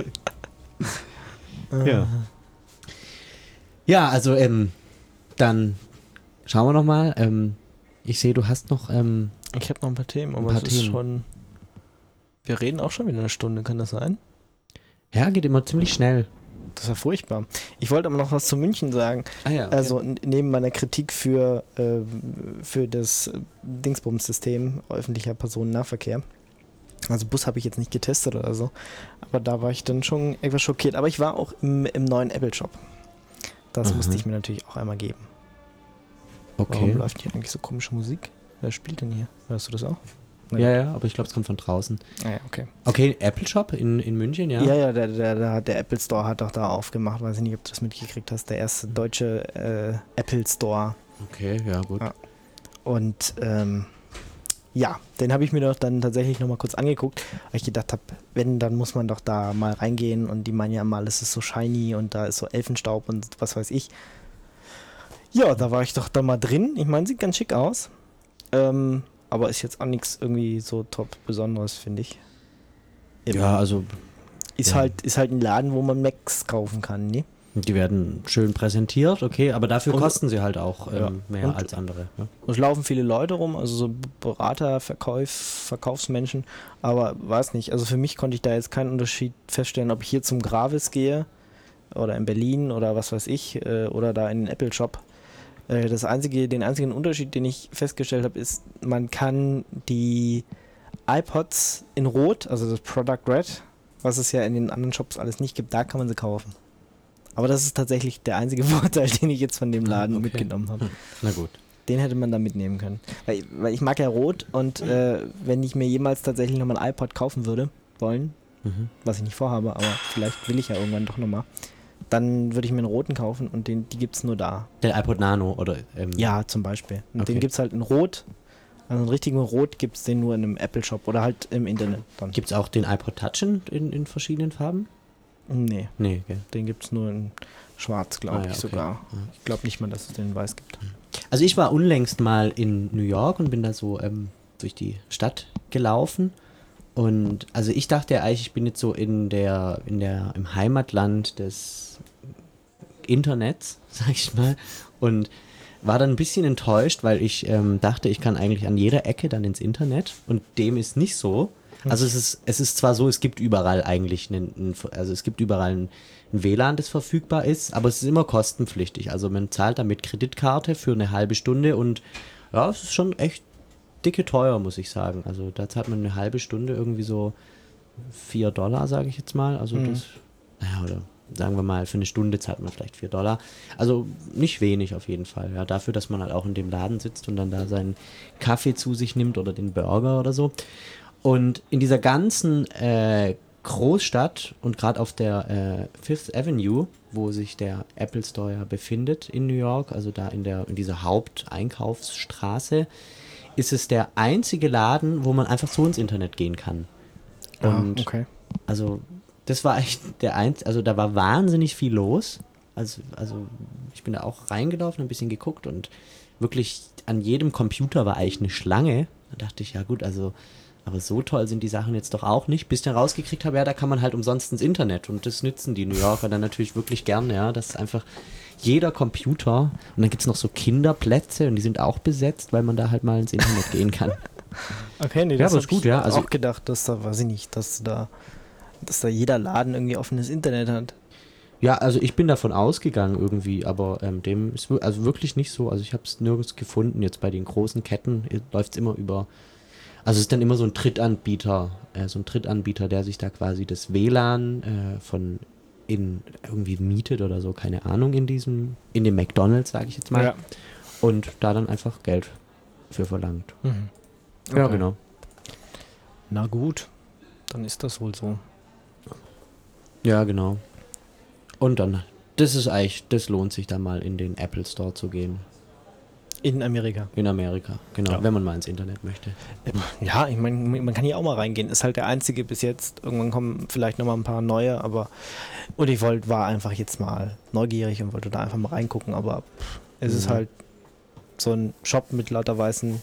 Ja. Ja, also ähm, dann schauen wir noch mal. Ähm, ich sehe, du hast noch ähm, Ich habe noch ein paar Themen, aber Ein paar es ist Themen. schon... Wir reden auch schon wieder eine Stunde, kann das sein? ja, geht immer ziemlich schnell. Das ist ja furchtbar. Ich wollte aber noch was zu München sagen. Ah ja, okay. Also n- neben meiner Kritik für, äh, für das äh, Dingsbums-System öffentlicher Personennahverkehr. Also Bus habe ich jetzt nicht getestet oder so. Aber da war ich dann schon etwas schockiert. Aber ich war auch im, im neuen Apple-Shop. Das Aha. musste ich mir natürlich auch einmal geben. Warum okay. läuft hier eigentlich so komische Musik? Wer spielt denn hier? Hörst du das auch? Ja, ja, aber ich glaube, es kommt von draußen. Ah ja, okay. Okay, Apple Shop in, in München, ja? Ja, ja, der, der, der, der Apple Store hat doch da aufgemacht. Weiß ich nicht, ob du das mitgekriegt hast. Der erste deutsche äh, Apple Store. Okay, ja, gut. Ja. Und ähm, ja, den habe ich mir doch dann tatsächlich nochmal kurz angeguckt, weil ich gedacht habe, wenn, dann muss man doch da mal reingehen und die meinen ja immer, alles ist so shiny und da ist so Elfenstaub und was weiß ich. Ja, da war ich doch da mal drin. Ich meine, sieht ganz schick aus. Ähm, aber ist jetzt auch nichts irgendwie so top Besonderes, finde ich. Ja, also Ist, ja. halt, ist halt ein Laden, wo man Macs kaufen kann, ne? die werden schön präsentiert, okay, aber dafür Und- kosten sie halt auch ähm, Ja. mehr Und- als andere. Ja. Und es laufen viele Leute rum, also so Berater, Verkauf, Verkaufsmenschen, aber weiß nicht, also für mich konnte ich da jetzt keinen Unterschied feststellen, ob ich hier zum Gravis gehe oder in Berlin oder was weiß ich äh, oder da in den Apple Shop. Äh, das einzige, den einzigen Unterschied, den ich festgestellt habe, ist, man kann die iPods in Rot, also das Product Red, was es ja in den anderen Shops alles nicht gibt, da kann man sie kaufen. Aber das ist tatsächlich der einzige Vorteil, den ich jetzt von dem Laden Okay. mitgenommen habe. Na gut. Den hätte man da mitnehmen können. Weil, weil ich mag ja Rot und äh, wenn ich mir jemals tatsächlich nochmal ein iPod kaufen würde, wollen, Mhm. was ich nicht vorhabe, aber vielleicht will ich ja irgendwann doch nochmal, dann würde ich mir einen roten kaufen und den, die gibt es nur da. Der iPod Nano oder ähm, Ja, zum Beispiel. Und Okay. den gibt es halt in Rot Also einen richtigen Rot gibt es den nur in einem Apple-Shop oder halt im Internet dann. Gibt es auch den iPod Touch in, in, in verschiedenen Farben? Nee, Nee, gell. den gibt es nur in schwarz, glaube Ah, ja, ich okay. sogar. Ja. Ich glaube nicht mal, dass es den in weiß gibt. Also ich war unlängst mal in New York und bin da so ähm, durch die Stadt gelaufen. Und also ich dachte ja eigentlich, ich bin jetzt so in der, in der, im Heimatland des Internets, sag ich mal. Und war dann ein bisschen enttäuscht, weil ich ähm, dachte, ich kann eigentlich an jeder Ecke dann ins Internet. Und dem ist nicht so. Also es ist, es ist zwar so, es gibt überall eigentlich einen, einen also es gibt überall ein, ein W L A N, das verfügbar ist, aber es ist immer kostenpflichtig. Also man zahlt da mit Kreditkarte für eine halbe Stunde und ja, es ist schon echt dicke teuer, muss ich sagen. Also da zahlt man eine halbe Stunde irgendwie so vier Dollar, sage ich jetzt mal. Also Mhm. das, naja, oder sagen wir mal, für eine Stunde zahlt man vielleicht vier Dollar. Also nicht wenig auf jeden Fall. Ja, dafür, dass man halt auch in dem Laden sitzt und dann da seinen Kaffee zu sich nimmt oder den Burger oder so. Und in dieser ganzen äh, Großstadt und gerade auf der äh, Fifth Avenue, wo sich der Apple Store ja befindet in New York, also da in, der, in dieser Haupteinkaufsstraße, ist es der einzige Laden, wo man einfach so ins Internet gehen kann. Und ah, okay. also das war echt der einzige, also da war wahnsinnig viel los. Also, also ich bin da auch reingelaufen, ein bisschen geguckt und wirklich an jedem Computer war eigentlich eine Schlange. Da dachte ich, ja gut, also aber so toll sind die Sachen jetzt doch auch nicht, bis ich dann rausgekriegt habe, ja, da kann man halt umsonst ins Internet und das nützen die New Yorker dann natürlich wirklich gerne, ja, das ist einfach jeder Computer und dann gibt es noch so Kinderplätze und die sind auch besetzt, weil man da halt mal ins Internet gehen kann. Okay, nee, Ja, das aber hab ist gut, ich ja, also- auch gedacht, dass da, weiß ich nicht, dass da, dass da jeder Laden irgendwie offenes Internet hat. Ja, also ich bin davon ausgegangen irgendwie, aber ähm, dem ist wir- also wirklich nicht so, also ich habe es nirgends gefunden, jetzt bei den großen Ketten läuft es immer über. Also es ist dann immer so ein Drittanbieter, äh, so ein Drittanbieter, der sich da quasi das W L A N äh, von in irgendwie mietet oder so, keine Ahnung, in diesem, in dem McDonald's, sage ich jetzt mal. Ja. Und da dann einfach Geld für verlangt. Mhm. Ja, Okay. genau. Na gut, dann ist das wohl so. Ja, genau. Und dann, das ist eigentlich, das lohnt sich da mal in den Apple Store zu gehen. In Amerika. In Amerika, genau, Ja. wenn man mal ins Internet möchte. Ja, ich meine, man kann hier auch mal reingehen. Ist halt der einzige bis jetzt. Irgendwann kommen vielleicht nochmal ein paar neue, aber. Und ich wollte, war einfach jetzt mal neugierig und wollte da einfach mal reingucken, aber pff, es ist Mhm. halt so ein Shop mit lauter weißen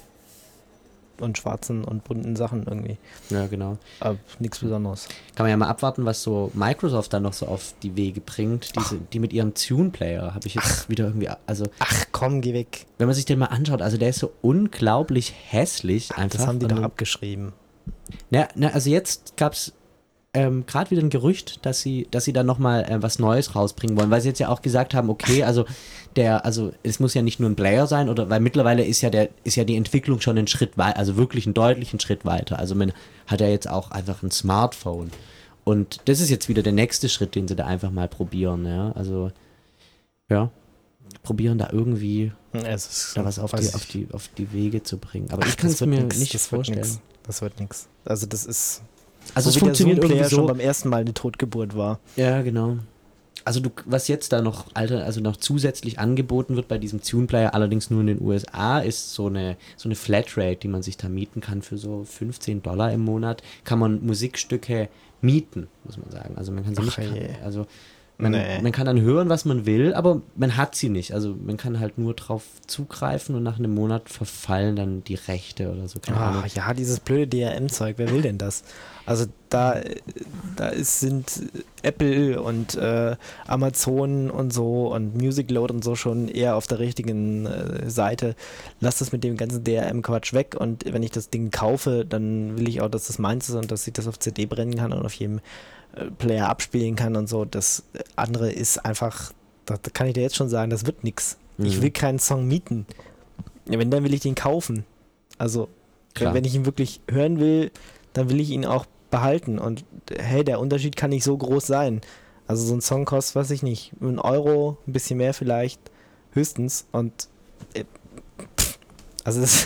und schwarzen und bunten Sachen irgendwie. Ja, genau. Aber nichts Besonderes. Kann man ja mal abwarten, was so Microsoft dann noch so auf die Wege bringt. Diese, die mit ihrem Tune-Player habe ich jetzt wieder irgendwie, also Ach komm, geh weg. wenn man sich den mal anschaut, also der ist so unglaublich hässlich einfach. Das haben die doch Und- abgeschrieben. Na, na, also jetzt gab es ähm, gerade wieder ein Gerücht, dass sie, dass sie dann nochmal äh, was Neues rausbringen wollen, weil sie jetzt ja auch gesagt haben, okay, also der, also es muss ja nicht nur ein Player sein, oder weil mittlerweile ist ja der, ist ja die Entwicklung schon einen Schritt weiter, also wirklich einen deutlichen Schritt weiter. Also man hat ja jetzt auch einfach ein Smartphone. Und das ist jetzt wieder der nächste Schritt, den sie da einfach mal probieren, ja. Also, ja, probieren da irgendwie Es ist, da was auf weiß die, ich- auf die, auf die Wege zu bringen. Aber Ach, ich kann das es wird mir nix, nicht das wird vorstellen. nix. Das wird nichts. Also das ist. Also es so wie der funktioniert Zoom-Player irgendwie schon so. beim ersten Mal eine Totgeburt war. Ja, genau. Also du, was jetzt da noch, Alter, also noch zusätzlich angeboten wird bei diesem Tune-Player, allerdings nur in den U S A, ist so eine, so eine Flatrate, die man sich da mieten kann für so fünfzehn Dollar im Monat, kann man Musikstücke mieten, muss man sagen. Also man kann sie Ach nicht, je. also man, Nee. man kann dann hören, was man will, aber man hat sie nicht. Also man kann halt nur drauf zugreifen und nach einem Monat verfallen dann die Rechte oder so, keine Ahnung. Ah, ja, dieses blöde D R M-Zeug, wer will denn das? Also da, da ist, sind Apple und äh, Amazon und so und Music Load und so schon eher auf der richtigen äh, Seite. Lass das mit dem ganzen D R M-Quatsch weg und wenn ich das Ding kaufe, dann will ich auch, dass das meins ist und dass ich das auf C D brennen kann und auf jedem äh, Player abspielen kann und so. Das andere ist einfach, da, da kann ich dir jetzt schon sagen, das wird nix. Ich Mhm. will keinen Song mieten. Ja, wenn, dann will ich den kaufen. Also, Klar. wenn ich ihn wirklich hören will, dann will ich ihn auch behalten. Und hey, der Unterschied kann nicht so groß sein. Also so ein Song kostet, weiß ich nicht, einen Euro, ein bisschen mehr vielleicht, höchstens. Und äh, pff, also das,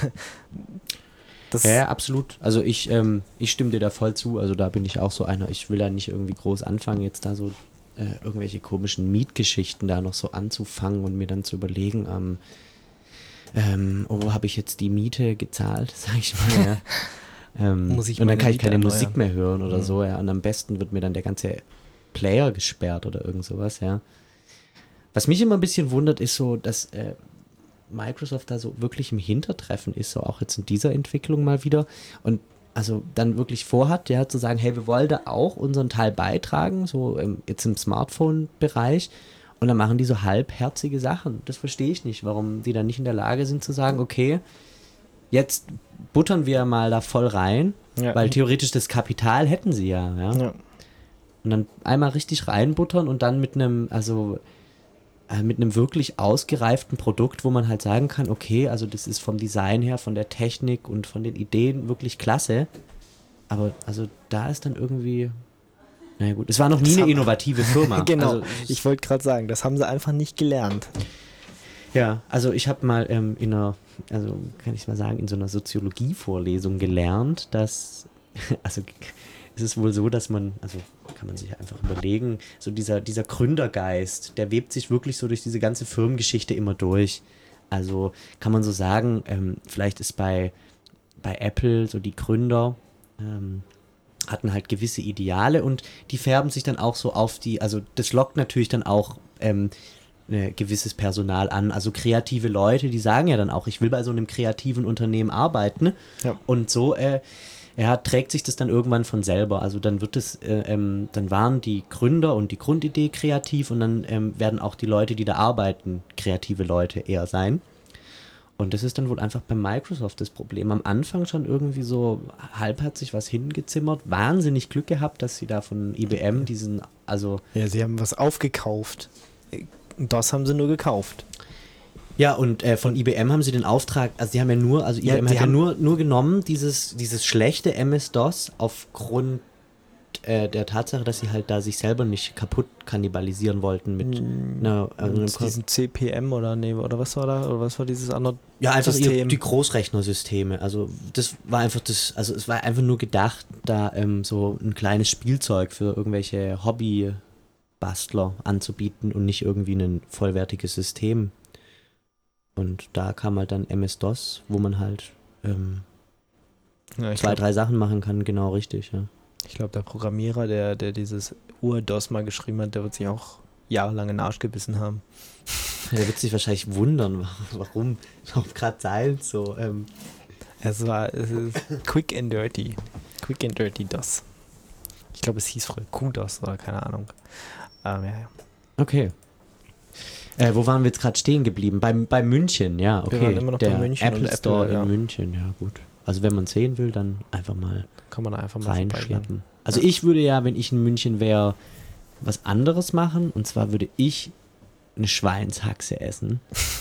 das Ja, ja, absolut. Also ich, ähm, ich stimme dir da voll zu. Also da bin ich auch so einer. Ich will da nicht irgendwie groß anfangen, jetzt da so äh, irgendwelche komischen Mietgeschichten da noch so anzufangen und mir dann zu überlegen, ähm, ähm, oh, habe ich jetzt die Miete gezahlt, sag ich mal, ja. ähm, Muss ich und dann meine kann ich Miete keine erneuern. Musik mehr hören oder Mhm. so, ja. Und am besten wird mir dann der ganze Player gesperrt oder irgend sowas, ja. Was mich immer ein bisschen wundert, ist so, dass äh, Microsoft da so wirklich im Hintertreffen ist, so auch jetzt in dieser Entwicklung mal wieder. Und also dann wirklich vorhat, ja, zu sagen, hey, wir wollen da auch unseren Teil beitragen, so ähm, jetzt im Smartphone-Bereich. Und dann machen die so halbherzige Sachen. Das verstehe ich nicht, warum die dann nicht in der Lage sind zu sagen, okay, jetzt buttern wir mal da voll rein, Ja. weil theoretisch das Kapital hätten sie ja, ja. Ja. Und dann einmal richtig reinbuttern und dann mit einem, also äh, mit einem wirklich ausgereiften Produkt, wo man halt sagen kann, okay, also das ist vom Design her, von der Technik und von den Ideen wirklich klasse. Aber also da ist dann irgendwie, naja gut, es war noch nie Das eine haben- innovative Firma. Genau, Also, es ist- ich wollte gerade sagen, das haben sie einfach nicht gelernt. Ja, also ich habe mal ähm, in einer, also kann ich mal sagen, in so einer Soziologie-Vorlesung gelernt, dass, also es ist wohl so, dass man, also kann man sich einfach überlegen, so dieser, dieser Gründergeist, der webt sich wirklich so durch diese ganze Firmengeschichte immer durch. Also kann man so sagen, ähm, vielleicht ist bei, bei Apple so die Gründer, ähm, hatten halt gewisse Ideale und die färben sich dann auch so auf die, also das lockt natürlich dann auch ähm, äh, gewisses Personal an, also kreative Leute, die sagen ja dann auch, ich will bei so einem kreativen Unternehmen arbeiten Ja. und so äh, ja, trägt sich das dann irgendwann von selber, also dann wird es, äh, ähm, dann waren die Gründer und die Grundidee kreativ und dann ähm, werden auch die Leute, die da arbeiten, kreative Leute eher sein. Und das ist dann wohl einfach bei Microsoft das Problem. Am Anfang schon irgendwie so halbherzig was hingezimmert. Wahnsinnig Glück gehabt, dass sie da von I B M diesen, also Ja, sie haben was aufgekauft. Das haben sie nur gekauft. ja, und äh, von I B M haben sie den Auftrag, also die haben ja nur, also Ja, I B M die hat ja haben- nur, nur genommen, dieses, dieses schlechte M S-DOS aufgrund äh, der Tatsache, dass sie halt da sich selber nicht kaputt kannibalisieren wollten mit einer, also einem Und diesen C P M oder nee, oder was war da? Oder was war dieses andere Ja, einfach ihr, System? die Großrechnersysteme. Also das war einfach das, also es war einfach nur gedacht, da ähm, so ein kleines Spielzeug für irgendwelche Hobbybastler anzubieten und nicht irgendwie ein vollwertiges System. Und da kam halt dann M S-DOS, wo man halt ähm, Ja, ich zwei, glaube, drei Sachen machen kann, genau richtig, ja. glaub, der Programmierer, der, der dieses Ur-DOS mal geschrieben hat, der wird sich auch jahrelang in den Arsch gebissen haben. Der wird sich wahrscheinlich wundern, warum, warum gerade sein so. Ähm, Es war es ist Quick and Dirty. Quick and Dirty DOS. Ich glaube, es hieß früher Q-DOS oder keine Ahnung. Ähm, ja, ja. Okay. Äh, wo waren wir jetzt gerade stehen geblieben? Bei, bei München, ja, okay. waren immer noch bei der München Apple und Apple, Store ja. in München, ja gut. Also wenn man sehen will, dann einfach mal Kann man da einfach mal vorbeigehen. reinschleppen. Also ich würde ja, wenn ich in München wäre, was anderes machen. Und zwar würde ich eine Schweinshaxe essen.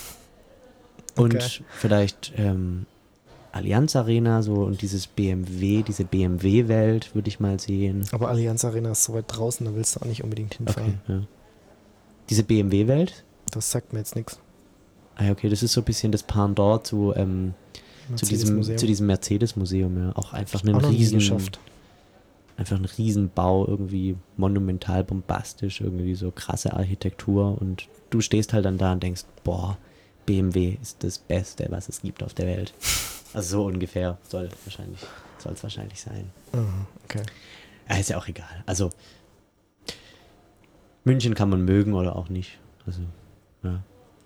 Und Okay. vielleicht ähm, Allianz Arena so und dieses B M W, diese B M W-Welt würde ich mal sehen. Aber Allianz Arena ist so weit draußen, da willst du auch nicht unbedingt Okay, hinfahren. ja. Diese B M W-Welt? Das sagt mir jetzt nichts. Ah, ja, okay, das ist so ein bisschen das Pendant zu, ähm, zu diesem, zu diesem Mercedes-Museum, ja. Auch einfach einen auch noch nie riesen, geschafft. einfach ein Riesenbau, irgendwie monumental bombastisch, irgendwie so krasse Architektur und du stehst halt dann da und denkst, boah, B M W ist das Beste, was es gibt auf der Welt. Also so ungefähr soll wahrscheinlich, soll es wahrscheinlich sein. Mhm, okay. Ja, ist ja auch egal. Also München kann man mögen oder auch nicht. Also, ja.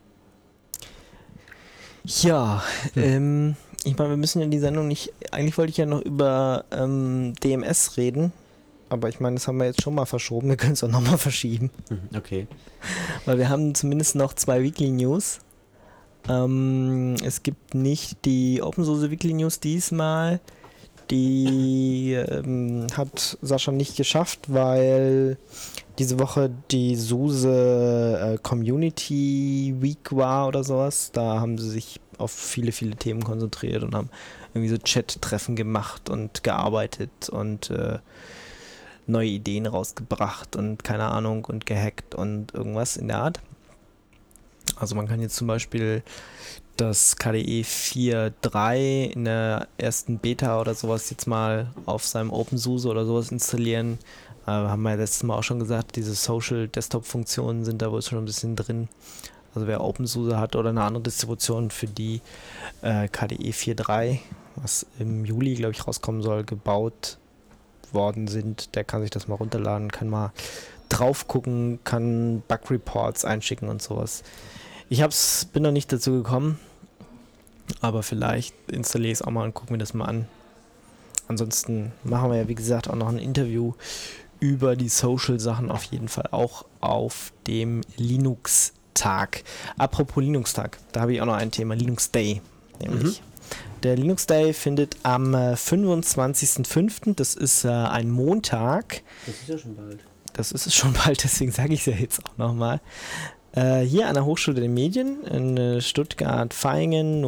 Ja, ähm, ich meine, wir müssen ja die Sendung nicht, eigentlich wollte ich ja noch über ähm, D M S reden, aber ich meine, das haben wir jetzt schon mal verschoben, wir können es auch nochmal verschieben, Mhm, okay. weil wir haben zumindest noch zwei Weekly News. Ähm, es gibt nicht die Open Source Weekly News diesmal, die ähm, hat Sascha nicht geschafft, weil diese Woche die SUSE äh, Community Week war oder sowas. Da haben sie sich auf viele, viele Themen konzentriert und haben irgendwie so Chat-Treffen gemacht und gearbeitet und äh, neue Ideen rausgebracht und keine Ahnung und gehackt und irgendwas in der Art. Also man kann jetzt zum Beispiel das K D E vier Punkt drei in der ersten Beta oder sowas jetzt mal auf seinem OpenSUSE oder sowas installieren. Äh, haben wir ja letztes Mal auch schon gesagt, diese Social Desktop Funktionen sind da wohl schon ein bisschen drin. Also wer OpenSUSE hat oder eine andere Distribution, für die äh, K D E vier Punkt drei, was im Juli, glaube ich, rauskommen soll, gebaut worden sind, der kann sich das mal runterladen, kann mal drauf gucken, kann Bug-Reports einschicken und sowas. Ich hab's, bin noch nicht dazu gekommen, aber vielleicht installiere ich es auch mal und gucke mir das mal an. Ansonsten machen wir ja, wie gesagt, auch noch ein Interview über die Social-Sachen auf jeden Fall auch auf dem Linux-Tag. Apropos Linux-Tag, da habe ich auch noch ein Thema, Linux Day, nämlich. Mhm. Der Linux Day findet am äh, fünfundzwanzigsten fünften, das ist äh, ein Montag. Das ist ja schon bald. Das ist es schon bald, deswegen sage ich es ja jetzt auch nochmal. Äh, hier an der Hochschule der Medien in äh, Stuttgart-Vaihingen,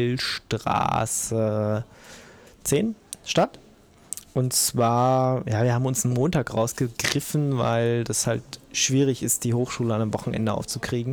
Nobelstraße zehn, Stadt. Und zwar, ja, wir haben uns einen Montag rausgegriffen, weil das halt schwierig ist, die Hochschule an einem Wochenende aufzukriegen.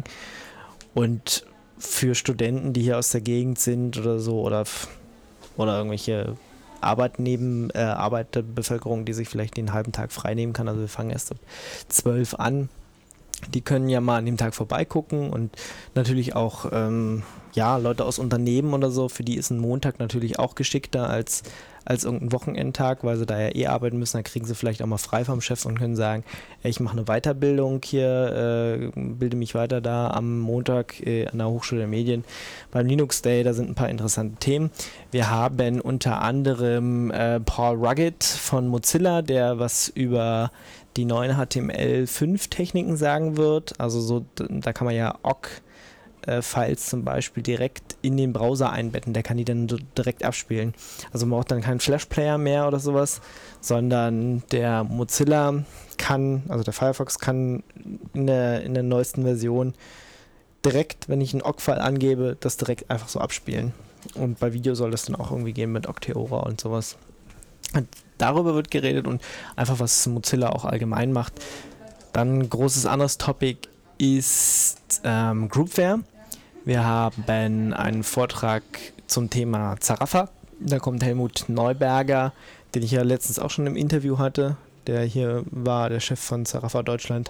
Und für Studenten, die hier aus der Gegend sind oder so, oder, oder irgendwelche Arbeitneben, äh, Arbeiterbevölkerung, die sich vielleicht den halben Tag frei nehmen kann, also wir fangen erst ab zwölf an, die können ja mal an dem Tag vorbeigucken und natürlich auch ähm, ja, Leute aus Unternehmen oder so, für die ist ein Montag natürlich auch geschickter als, als irgendein Wochenendtag, weil sie da ja eh arbeiten müssen, dann kriegen sie vielleicht auch mal frei vom Chef und können sagen, ey, ich mache eine Weiterbildung hier, äh, bilde mich weiter da am Montag äh, an der Hochschule der Medien. Beim Linux Day, da sind ein paar interessante Themen. Wir haben unter anderem äh, Paul Rugged von Mozilla, der was über die neuen H T M L fünf Techniken sagen wird. Also so, da kann man ja Ogg Files zum Beispiel direkt in den Browser einbetten, der kann die dann direkt abspielen. Also man braucht dann keinen Flash-Player mehr oder sowas, sondern der Mozilla kann, also der Firefox kann in der, in der neuesten Version direkt, wenn ich einen Ogg-File angebe, das direkt einfach so abspielen. Und bei Video soll das dann auch irgendwie gehen mit Octeora und sowas. Und darüber wird geredet und einfach, was Mozilla auch allgemein macht. Dann ein großes anderes Topic ist ähm, Groupware. Wir haben einen Vortrag zum Thema Zaraffa. Da kommt Helmut Neuberger, den ich ja letztens auch schon im Interview hatte. Der hier war, der Chef von Zaraffa Deutschland.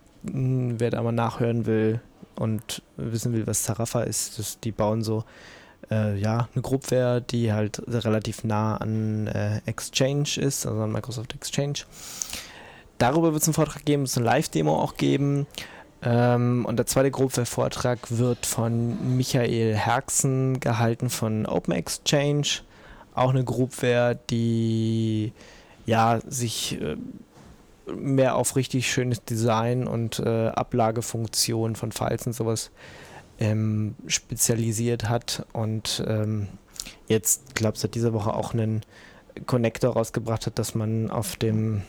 Wer da mal nachhören will und wissen will, was Zaraffa ist, das, die bauen so äh, ja, eine Groupware, die halt relativ nah an äh, Exchange ist, also an Microsoft Exchange. Darüber wird es einen Vortrag geben, es wird eine Live-Demo auch geben. Ähm, und der zweite Groupware-Vortrag wird von Michael Herxen gehalten von Open Exchange. Auch eine Groupware, die ja sich äh, mehr auf richtig schönes Design und äh, Ablagefunktionen von Files und sowas ähm, spezialisiert hat. Und ähm, jetzt, glaube ich, seit dieser Woche auch einen Connector rausgebracht hat, dass man auf dem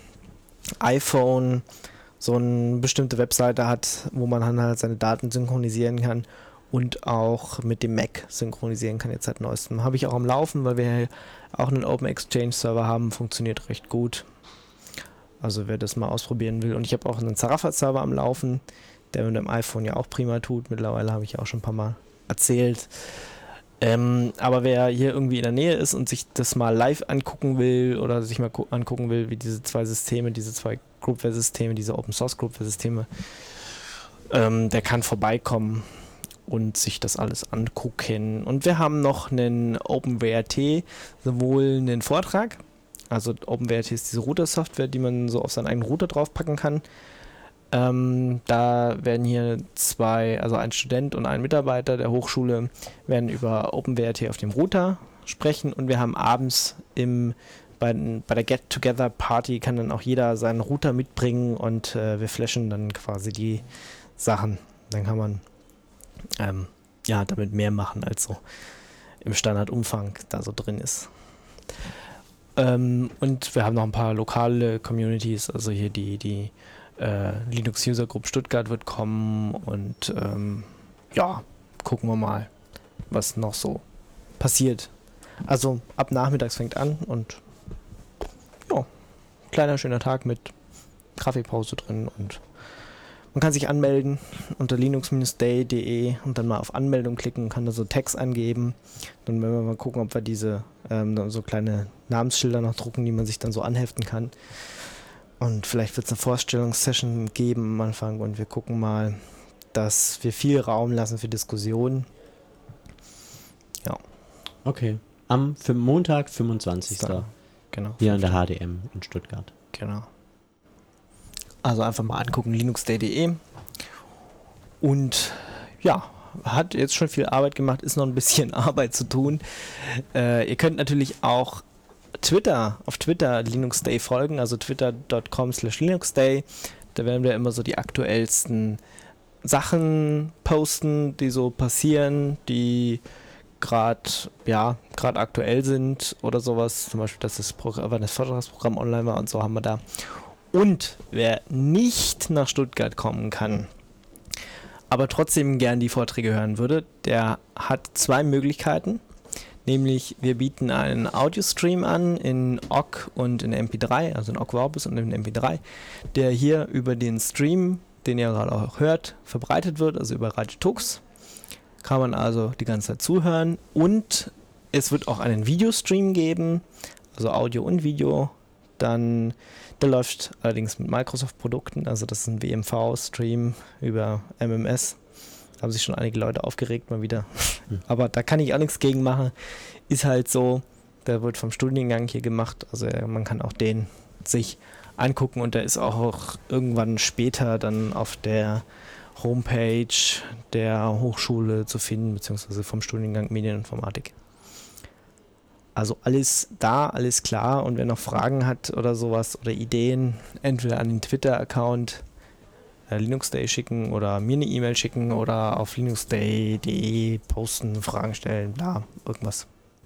iPhone so eine bestimmte Webseite hat, wo man dann halt seine Daten synchronisieren kann und auch mit dem Mac synchronisieren kann jetzt seit neuestem. Habe ich auch am Laufen, weil wir auch einen Open Exchange Server haben, funktioniert recht gut. Also wer das mal ausprobieren will. Und ich habe auch einen Zaraffa Server am Laufen, der mit dem iPhone ja auch prima tut. Mittlerweile habe ich ja auch schon ein paar Mal erzählt. Ähm, aber wer hier irgendwie in der Nähe ist und sich das mal live angucken will oder sich mal angucken will, wie diese zwei Systeme, diese zwei Groupware-Systeme, diese Open-Source-Groupware-Systeme, ähm, der kann vorbeikommen und sich das alles angucken. Und wir haben noch einen OpenWrt, sowohl einen Vortrag, also OpenWrt ist diese Router-Software, die man so auf seinen eigenen Router draufpacken kann. Ähm, da werden hier zwei, also ein Student und ein Mitarbeiter der Hochschule, werden über OpenWrt auf dem Router sprechen und wir haben abends im, bei, bei der Get-Together-Party kann dann auch jeder seinen Router mitbringen und äh, wir flashen dann quasi die Sachen. Dann kann man ähm, ja damit mehr machen, als so im Standardumfang da so drin ist. Ähm, und wir haben noch ein paar lokale Communities, also hier die, die Uh, Linux User Group Stuttgart wird kommen und ähm, ja, gucken wir mal, was noch so passiert. Also ab nachmittags fängt an und ja, kleiner schöner Tag mit Kaffeepause drin und man kann sich anmelden unter linux day punkt de und dann mal auf Anmeldung klicken, kann da so Tags angeben. Dann werden wir mal gucken, ob wir diese ähm, so kleine Namensschilder noch drucken, die man sich dann so anheften kann. Und vielleicht wird es eine Vorstellungssession geben am Anfang und wir gucken mal. dass wir viel Raum lassen für Diskussionen. Ja. Okay. Am fün- Montag, fünfundzwanzigsten So, genau. Hier an der H D M in Stuttgart. Genau. Also einfach mal angucken, linuxday punkt de. Und ja, hat jetzt schon viel Arbeit gemacht, ist noch ein bisschen Arbeit zu tun. Äh, ihr könnt natürlich auch Twitter, auf Twitter linuxday folgen, also twitter punkt com slash linuxday. Da werden wir immer so die aktuellsten Sachen posten, die so passieren, die gerade ja, gerade aktuell sind oder sowas. Zum Beispiel, dass das, Programm, wenn das Vortragsprogramm online war und so haben wir da. Und wer nicht nach Stuttgart kommen kann, aber trotzdem gern die Vorträge hören würde, der hat zwei Möglichkeiten. Nämlich, wir bieten einen Audio-Stream an in O G G und in M P drei, also in O G G Vorbis und in M P drei, der hier über den Stream, den ihr gerade auch hört, verbreitet wird, also über Radio Tux. Kann man also die ganze Zeit zuhören. Und es wird auch einen Videostream geben, also Audio und Video. Dann, der läuft allerdings mit Microsoft-Produkten, also das ist ein W M V-Stream über M M S. Da haben sich schon einige Leute aufgeregt mal wieder. Hm. Aber da kann ich auch nichts gegen machen. Ist halt so, der wird vom Studiengang hier gemacht, also man kann auch den sich angucken und der ist auch irgendwann später dann auf der Homepage der Hochschule zu finden, beziehungsweise vom Studiengang Medieninformatik. Also alles da, alles klar, und wer noch Fragen hat oder sowas oder Ideen, entweder an den Twitter-Account äh, linuxday schicken oder mir eine E-Mail schicken oder auf linuxday punkt de posten, Fragen stellen, bla, irgendwas.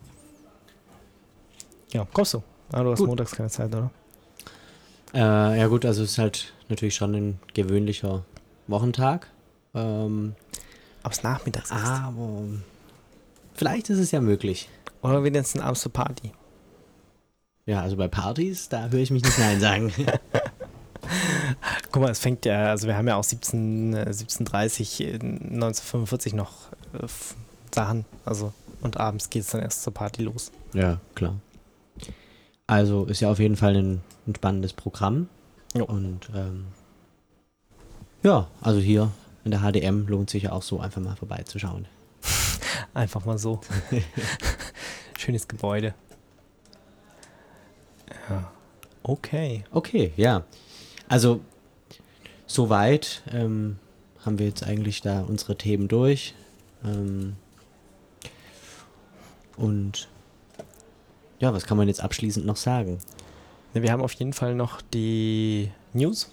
Ja, kommst du? Ah, du hast Gut. montags keine Zeit, oder? Äh, ja gut, also es ist halt natürlich schon ein gewöhnlicher Wochentag. Ähm, Aber es nachmittags ist. aber vielleicht ist es ja möglich. Oder wenigstens abends zur Party. Ja, also bei Partys, da höre ich mich nicht Nein sagen. Guck mal, es fängt ja, also wir haben ja auch siebzehn, äh, siebzehn Uhr dreißig, äh, neunzehnhundertfünfundvierzig noch äh, f- Sachen. Also, und abends geht es dann erst zur Party los. Ja, klar. Also ist ja auf jeden Fall ein, ein spannendes Programm. Jo. Und ähm, ja, also hier in der H D M lohnt sich ja auch so einfach mal vorbeizuschauen. Einfach mal so. Schönes Gebäude. Ja. Okay. Okay, ja. Also soweit ähm, haben wir jetzt eigentlich da unsere Themen durch. Ähm, und ja, was kann man jetzt abschließend noch sagen? Ne, wir haben auf jeden Fall noch die News.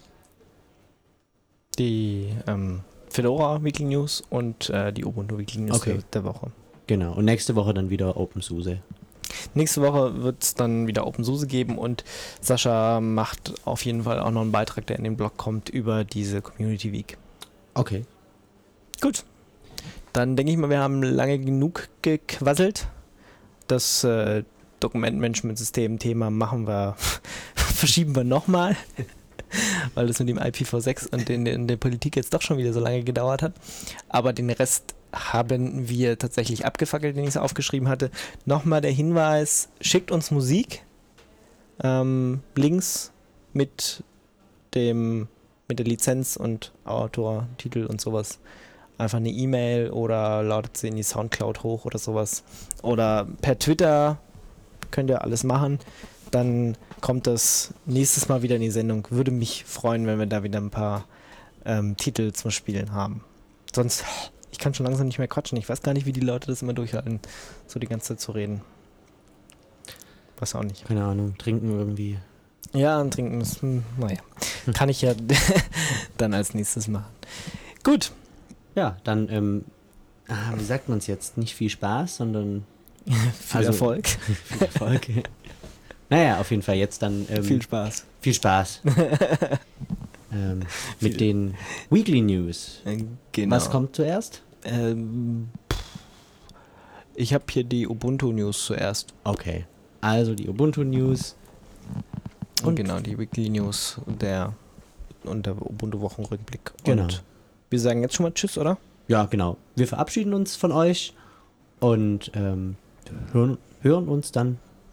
Die ähm, Fedora Weekly News und äh, die Ubuntu Weekly News Okay. der, der Woche. Genau, und nächste Woche dann wieder OpenSUSE. Nächste Woche wird es dann wieder OpenSUSE geben und Sascha macht auf jeden Fall auch noch einen Beitrag, der in den Blog kommt, über diese Community Week. Okay. Gut. Dann denke ich mal, wir haben lange genug gequasselt. Das äh, Dokumentmanagement-System-Thema machen wir, verschieben wir nochmal, weil das mit dem I P v sechs und in, in der Politik jetzt doch schon wieder so lange gedauert hat. Aber den Rest haben wir tatsächlich abgefackelt, den ich so aufgeschrieben hatte. Nochmal der Hinweis, schickt uns Musik, ähm, Links mit dem mit der Lizenz und Autor, Titel und sowas. Einfach eine E-Mail oder ladet sie in die Soundcloud hoch oder sowas. Oder per Twitter könnt ihr alles machen. Dann kommt das nächstes Mal wieder in die Sendung. Würde mich freuen, wenn wir da wieder ein paar ähm, Titel zum Spielen haben. Sonst, ich kann schon langsam nicht mehr quatschen. Ich weiß gar nicht, wie die Leute das immer durchhalten, so die ganze Zeit zu reden. Weiß auch nicht. Keine Ahnung, trinken irgendwie. Ja, und trinken ist, hm, naja. Kann ich ja dann als nächstes machen. Gut. Ja, dann, ähm, ah, wie sagt man es jetzt? Nicht viel Spaß, sondern Viel Also- Erfolg. viel Erfolg. Naja, auf jeden Fall jetzt dann ähm, Viel Spaß. viel Spaß. ähm, mit Viel- den Weekly News. Genau. Was kommt zuerst? Ähm, pff. ich habe hier die Ubuntu News zuerst. Okay, also die Ubuntu News. Und Und- genau, die Weekly News und der, und der Ubuntu Wochenrückblick. Genau. Und wir sagen jetzt schon mal Tschüss, oder? Ja, genau. Wir verabschieden uns von euch und ähm, hören, hören uns dann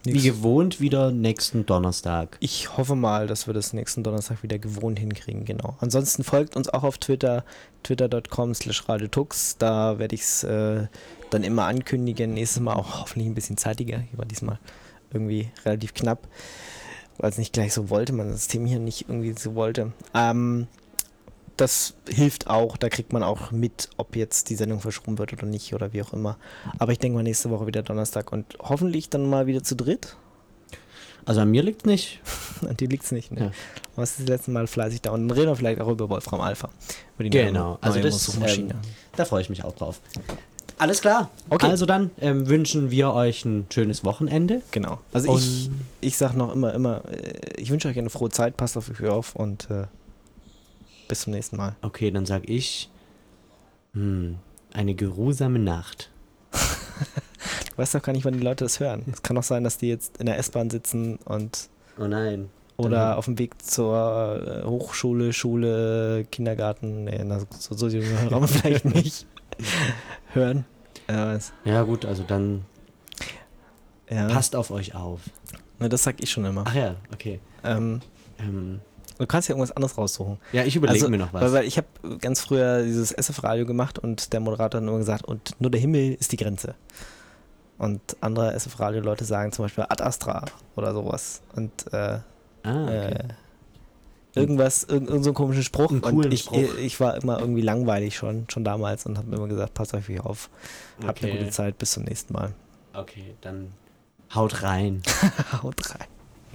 wie gewohnt wieder nächsten Donnerstag. Ich hoffe mal, dass wir das nächsten Donnerstag wieder gewohnt hinkriegen, genau. Ansonsten folgt uns auch auf Twitter, twitter punkt com slash radiotux. Da werde ich es äh, dann immer ankündigen. Nächstes Mal auch hoffentlich ein bisschen zeitiger. Hier war diesmal irgendwie relativ knapp, weil es nicht gleich so wollte, man das System hier nicht irgendwie so wollte. Ähm, das hilft auch, da kriegt man auch mit, ob jetzt die Sendung verschoben wird oder nicht oder wie auch immer. Aber ich denke mal nächste Woche wieder Donnerstag und hoffentlich dann mal wieder zu dritt. Also an mir liegt's nicht. An dir liegt's nicht, ne? Ja. Aber es ist das letzte Mal fleißig da. Und dann reden wir vielleicht auch über Wolfram Alpha. Über die Genau, neue, also neue das, Suchmaschine. ähm, da freue ich mich auch drauf. Alles klar. Okay. Also dann ähm, wünschen wir euch ein schönes Wochenende. Genau. Also Und- ich, ich sag noch immer, immer, äh, ich wünsche euch eine frohe Zeit, passt auf euch auf und äh, bis zum nächsten Mal. Okay, dann sag ich hm, eine geruhsame Nacht. Ich weiß doch gar nicht, wann die Leute das hören. Es kann auch sein, dass die jetzt in der S-Bahn sitzen und Oh nein. oder Mhm. auf dem Weg zur äh, Hochschule, Schule, Kindergarten, nee, na, so, so die Hörer vielleicht nicht hören. Äh, Ja gut, also dann ja. passt auf euch auf. Na, das sag ich schon immer. Ach ja, okay. Ähm, Ähm, du kannst ja irgendwas anderes raussuchen. ja, ich überlege Also, mir noch was. Weil, weil ich habe ganz früher dieses S F-Radio gemacht und der Moderator hat immer gesagt, und nur der Himmel ist die Grenze. Und andere S F-Radio-Leute sagen zum Beispiel Ad Astra oder sowas. Und äh, ah, okay. äh, irgendwas, irgend, irgend so einen komischen Spruch. Einen Und coolen ich, Spruch. ich war immer irgendwie langweilig schon, schon damals und habe immer gesagt, passt euch auf. Habt eine Okay. gute Zeit, bis zum nächsten Mal. Okay, dann haut rein. Haut rein.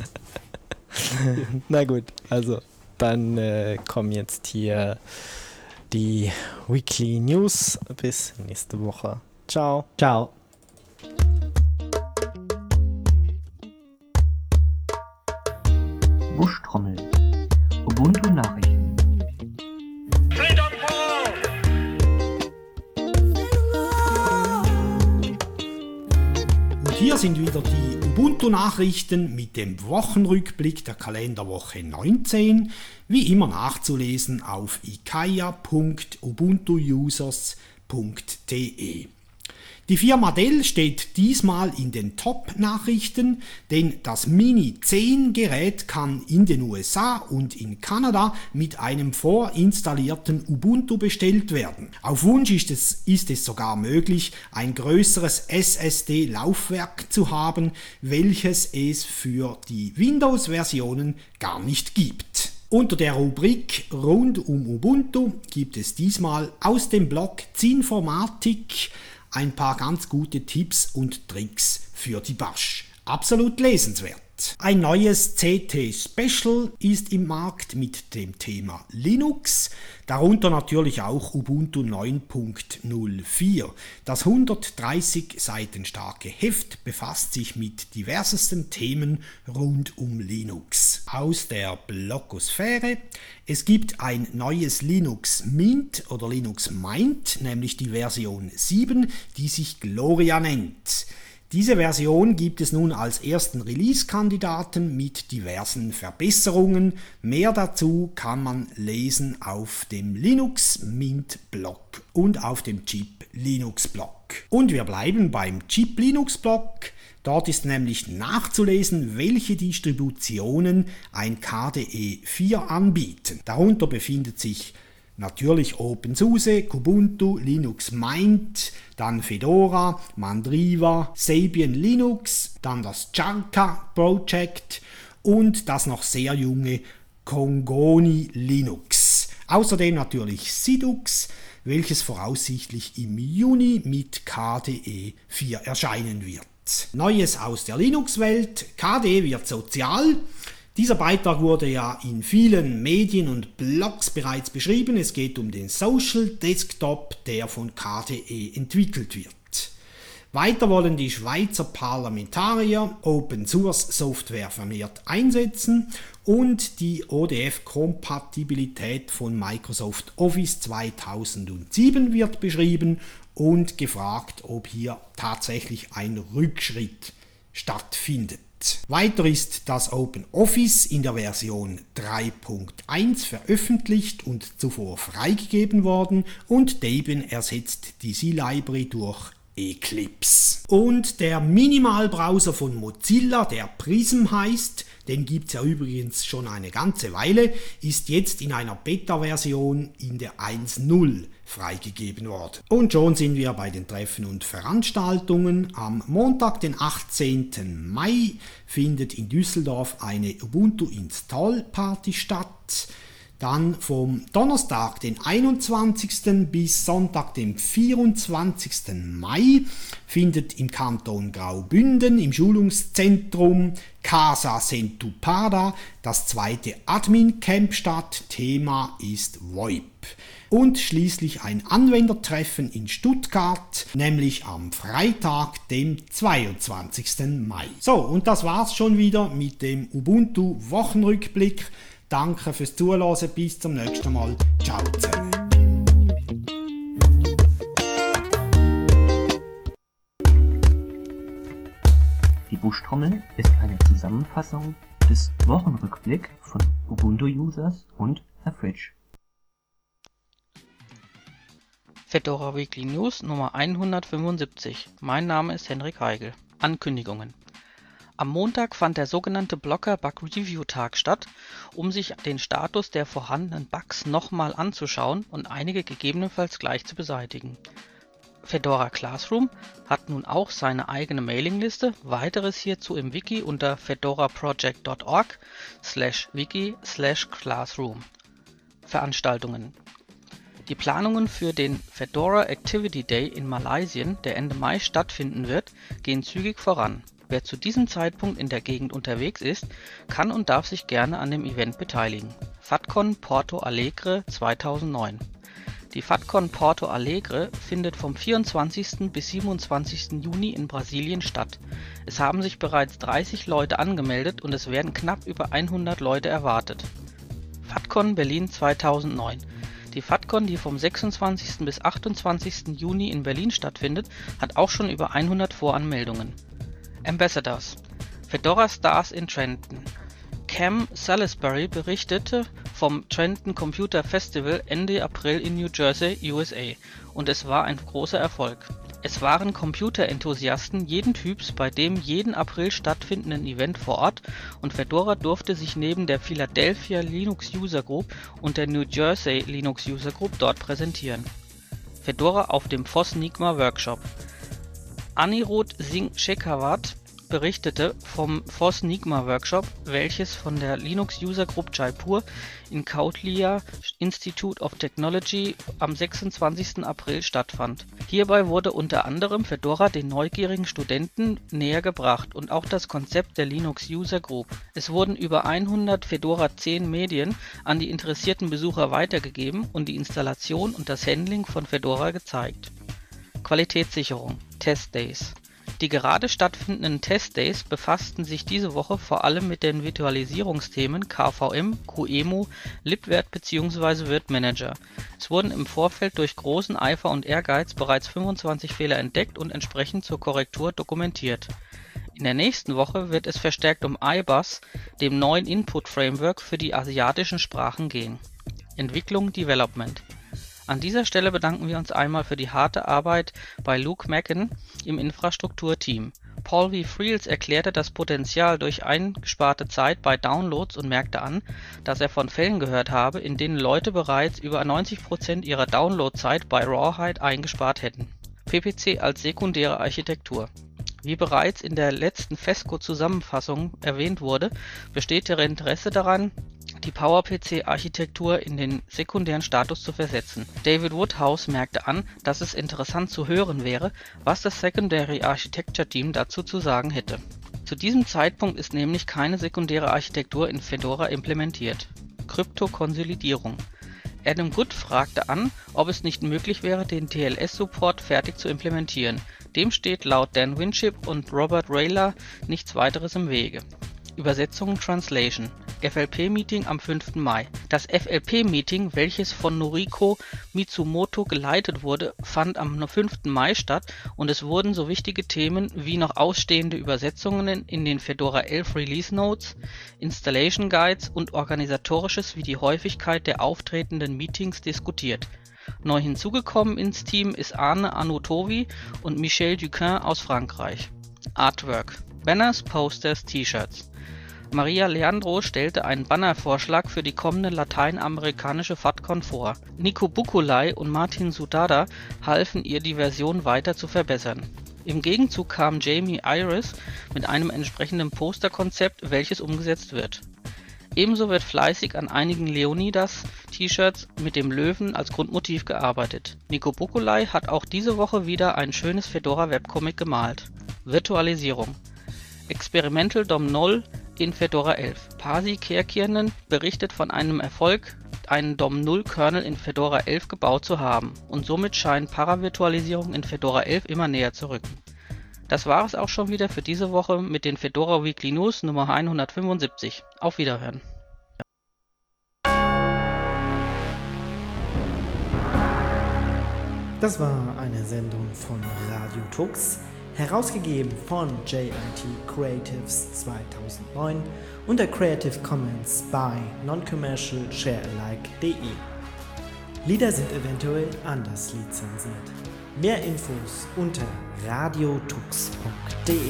Na gut, also dann äh, kommen jetzt hier die Weekly News. Bis nächste Woche. Ciao. Ciao. Buschtrommel. Ubuntu Nachrichten. Und hier sind wieder die Ubuntu-Nachrichten mit dem Wochenrückblick der Kalenderwoche neunzehn, wie immer nachzulesen auf ikaya punkt ubuntu users punkt de. Die Firma Dell steht diesmal in den Top-Nachrichten, denn das Mini zehn Gerät kann in den U S A und in Kanada mit einem vorinstallierten Ubuntu bestellt werden. Auf Wunsch ist es, ist es sogar möglich, ein größeres S S D-Laufwerk zu haben, welches es für die Windows-Versionen gar nicht gibt. Unter der Rubrik Rund um Ubuntu gibt es diesmal aus dem Blog Zinformatik ein paar ganz gute Tipps und Tricks für die Bash. Absolut lesenswert. Ein neues C T Special ist im Markt mit dem Thema Linux, darunter natürlich auch Ubuntu neun Punkt null vier. Das hundertdreißig Seiten starke Heft befasst sich mit diversesten Themen rund um Linux. Aus der Blogosphäre: Es gibt ein neues Linux Mint oder Linux Mint, nämlich die Version sieben, die sich Gloria nennt. Diese Version gibt es nun als ersten Release-Kandidaten mit diversen Verbesserungen. Mehr dazu kann man lesen auf dem Linux Mint Blog und auf dem Chip Linux Blog. Und wir bleiben beim Chip Linux Blog. Dort ist nämlich nachzulesen, welche Distributionen ein K D E vier anbieten. Darunter befindet sich natürlich OpenSUSE, Kubuntu, Linux Mint, dann Fedora, Mandriva, Debian Linux, dann das Chunka Project und das noch sehr junge Kongoni Linux. Außerdem natürlich Sidux, welches voraussichtlich im Juni mit K D E vier erscheinen wird. Neues aus der Linux-Welt: K D E wird sozial. Dieser Beitrag wurde ja in vielen Medien und Blogs bereits beschrieben. Es geht um den Social Desktop, der von K D E entwickelt wird. Weiter wollen die Schweizer Parlamentarier Open Source Software vermehrt einsetzen und die O D F-Kompatibilität von Microsoft Office zweitausendsieben wird beschrieben und gefragt, ob hier tatsächlich ein Rückschritt stattfindet. Weiter ist das OpenOffice in der Version drei Punkt eins veröffentlicht und zuvor freigegeben worden und Debian ersetzt die C-Library durch Eclipse. Und der Minimalbrowser von Mozilla, der Prism heißt, den gibt es ja übrigens schon eine ganze Weile, ist jetzt in einer Beta-Version in der eins Punkt null freigegeben worden. Und schon sind wir bei den Treffen und Veranstaltungen. Am Montag, den achtzehnten Mai, findet in Düsseldorf eine Ubuntu Install Party statt. Dann vom Donnerstag, den einundzwanzigsten bis Sonntag, den vierundzwanzigsten Mai, findet im Kanton Graubünden im Schulungszentrum Casa Centupada das zweite Admin-Camp statt. Thema ist VoIP. Und schließlich ein Anwendertreffen in Stuttgart, nämlich am Freitag, dem zweiundzwanzigsten Mai. So, und das war's schon wieder mit dem Ubuntu-Wochenrückblick. Danke fürs Zuhören, bis zum nächsten Mal. Ciao zusammen. Die Buschtrommel ist eine Zusammenfassung des Wochenrückblick von Ubuntu-Users und Herr Fritsch. Fedora Weekly News Nummer hundertfünfundsiebzig. Mein Name ist Henrik Heigl. Ankündigungen. Am Montag fand der sogenannte Blocker Bug Review Tag statt, um sich den Status der vorhandenen Bugs nochmal anzuschauen und einige gegebenenfalls gleich zu beseitigen. Fedora Classroom hat nun auch seine eigene Mailingliste, weiteres hierzu im Wiki unter fedoraproject punkt org slash wiki slash classroom. Veranstaltungen. Die Planungen für den Fedora Activity Day in Malaysia, der Ende Mai stattfinden wird, gehen zügig voran. Wer zu diesem Zeitpunkt in der Gegend unterwegs ist, kann und darf sich gerne an dem Event beteiligen. FATCON Porto Alegre zweitausendneun. Die FATCON Porto Alegre findet vom vierundzwanzigsten bis siebenundzwanzigsten Juni in Brasilien statt. Es haben sich bereits dreißig Leute angemeldet und es werden knapp über hundert Leute erwartet. FATCON Berlin zweitausendneun. Die FATCON, die vom sechsundzwanzigsten bis achtundzwanzigsten Juni in Berlin stattfindet, hat auch schon über hundert Voranmeldungen. Ambassadors. Fedora Stars in Trenton. Cam Salisbury berichtete vom Trenton Computer Festival Ende April in New Jersey, U S A, und es war ein großer Erfolg. Es waren Computerenthusiasten jeden Typs bei dem jeden April stattfindenden Event vor Ort und Fedora durfte sich neben der Philadelphia Linux User Group und der New Jersey Linux User Group dort präsentieren. Fedora auf dem FOSS-Nigma Workshop. Anirudh Singh Shekhawat berichtete vom FOSS-Nigma Workshop, welches von der Linux User Group Jaipur in Kautilya Institute of Technology am sechsundzwanzigsten April stattfand. Hierbei wurde unter anderem Fedora den neugierigen Studenten näher gebracht und auch das Konzept der Linux User Group. Es wurden über hundert Fedora zehn Medien an die interessierten Besucher weitergegeben und die Installation und das Handling von Fedora gezeigt. Qualitätssicherung, Testdays. Die gerade stattfindenden Testdays befassten sich diese Woche vor allem mit den Virtualisierungsthemen K V M, QEMU, libvirt bzw. Virt-Manager. Es wurden im Vorfeld durch großen Eifer und Ehrgeiz bereits fünfundzwanzig Fehler entdeckt und entsprechend zur Korrektur dokumentiert. In der nächsten Woche wird es verstärkt um I B U S, dem neuen Input-Framework für die asiatischen Sprachen, gehen. Entwicklung, Development. An dieser Stelle bedanken wir uns einmal für die harte Arbeit bei Luke Macken im Infrastrukturteam. Paul V. Friels erklärte das Potenzial durch eingesparte Zeit bei Downloads und merkte an, dass er von Fällen gehört habe, in denen Leute bereits über neunzig Prozent ihrer Downloadzeit bei Rawhide eingespart hätten. P P C als sekundäre Architektur. Wie bereits in der letzten Fesco-Zusammenfassung erwähnt wurde, besteht der Interesse daran, die PowerPC-Architektur in den sekundären Status zu versetzen. David Woodhouse merkte an, dass es interessant zu hören wäre, was das Secondary Architecture Team dazu zu sagen hätte. Zu diesem Zeitpunkt ist nämlich keine sekundäre Architektur in Fedora implementiert. Kryptokonsolidierung. Adam Good fragte an, ob es nicht möglich wäre, den T L S-Support fertig zu implementieren. Dem steht laut Dan Winship und Robert Rayler nichts weiteres im Wege. Übersetzung Translation. F L P-Meeting am fünften Mai. Das F L P-Meeting, welches von Noriko Mitsumoto geleitet wurde, fand am fünften Mai statt und es wurden so wichtige Themen wie noch ausstehende Übersetzungen in den Fedora elf Release Notes, Installation Guides und organisatorisches wie die Häufigkeit der auftretenden Meetings diskutiert. Neu hinzugekommen ins Team ist Arne Anutovi und Michel Duquin aus Frankreich. Artwork: Banners, Posters, T-Shirts. Maria Leandro stellte einen Bannervorschlag für die kommende lateinamerikanische FatCon vor. Nico Bukulay und Martin Sudada halfen ihr, die Version weiter zu verbessern. Im Gegenzug kam Jamie Iris mit einem entsprechenden Posterkonzept, welches umgesetzt wird. Ebenso wird fleißig an einigen Leonidas-T-Shirts mit dem Löwen als Grundmotiv gearbeitet. Nico Bukulay hat auch diese Woche wieder ein schönes Fedora-Webcomic gemalt. Virtualisierung: Experimental D O M null in Fedora elf. Pasi Kerkirnen berichtet von einem Erfolg, einen D O M null Kernel in Fedora elf gebaut zu haben, und somit scheint Paravirtualisierung in Fedora elf immer näher zu rücken. Das war es auch schon wieder für diese Woche mit den Fedora Weekly News Nummer hundertfünfundsiebzig. Auf Wiederhören. Das war eine Sendung von Radio Tux, herausgegeben von J I T Creatives zweitausendneun unter Creative Commons by Non-Commercial Share-alike punkt de. Lieder sind eventuell anders lizenziert. Mehr Infos unter radiotux punkt de.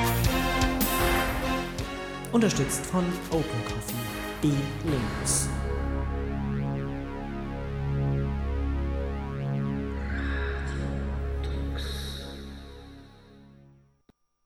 Unterstützt von OpenCoffee, die Linux.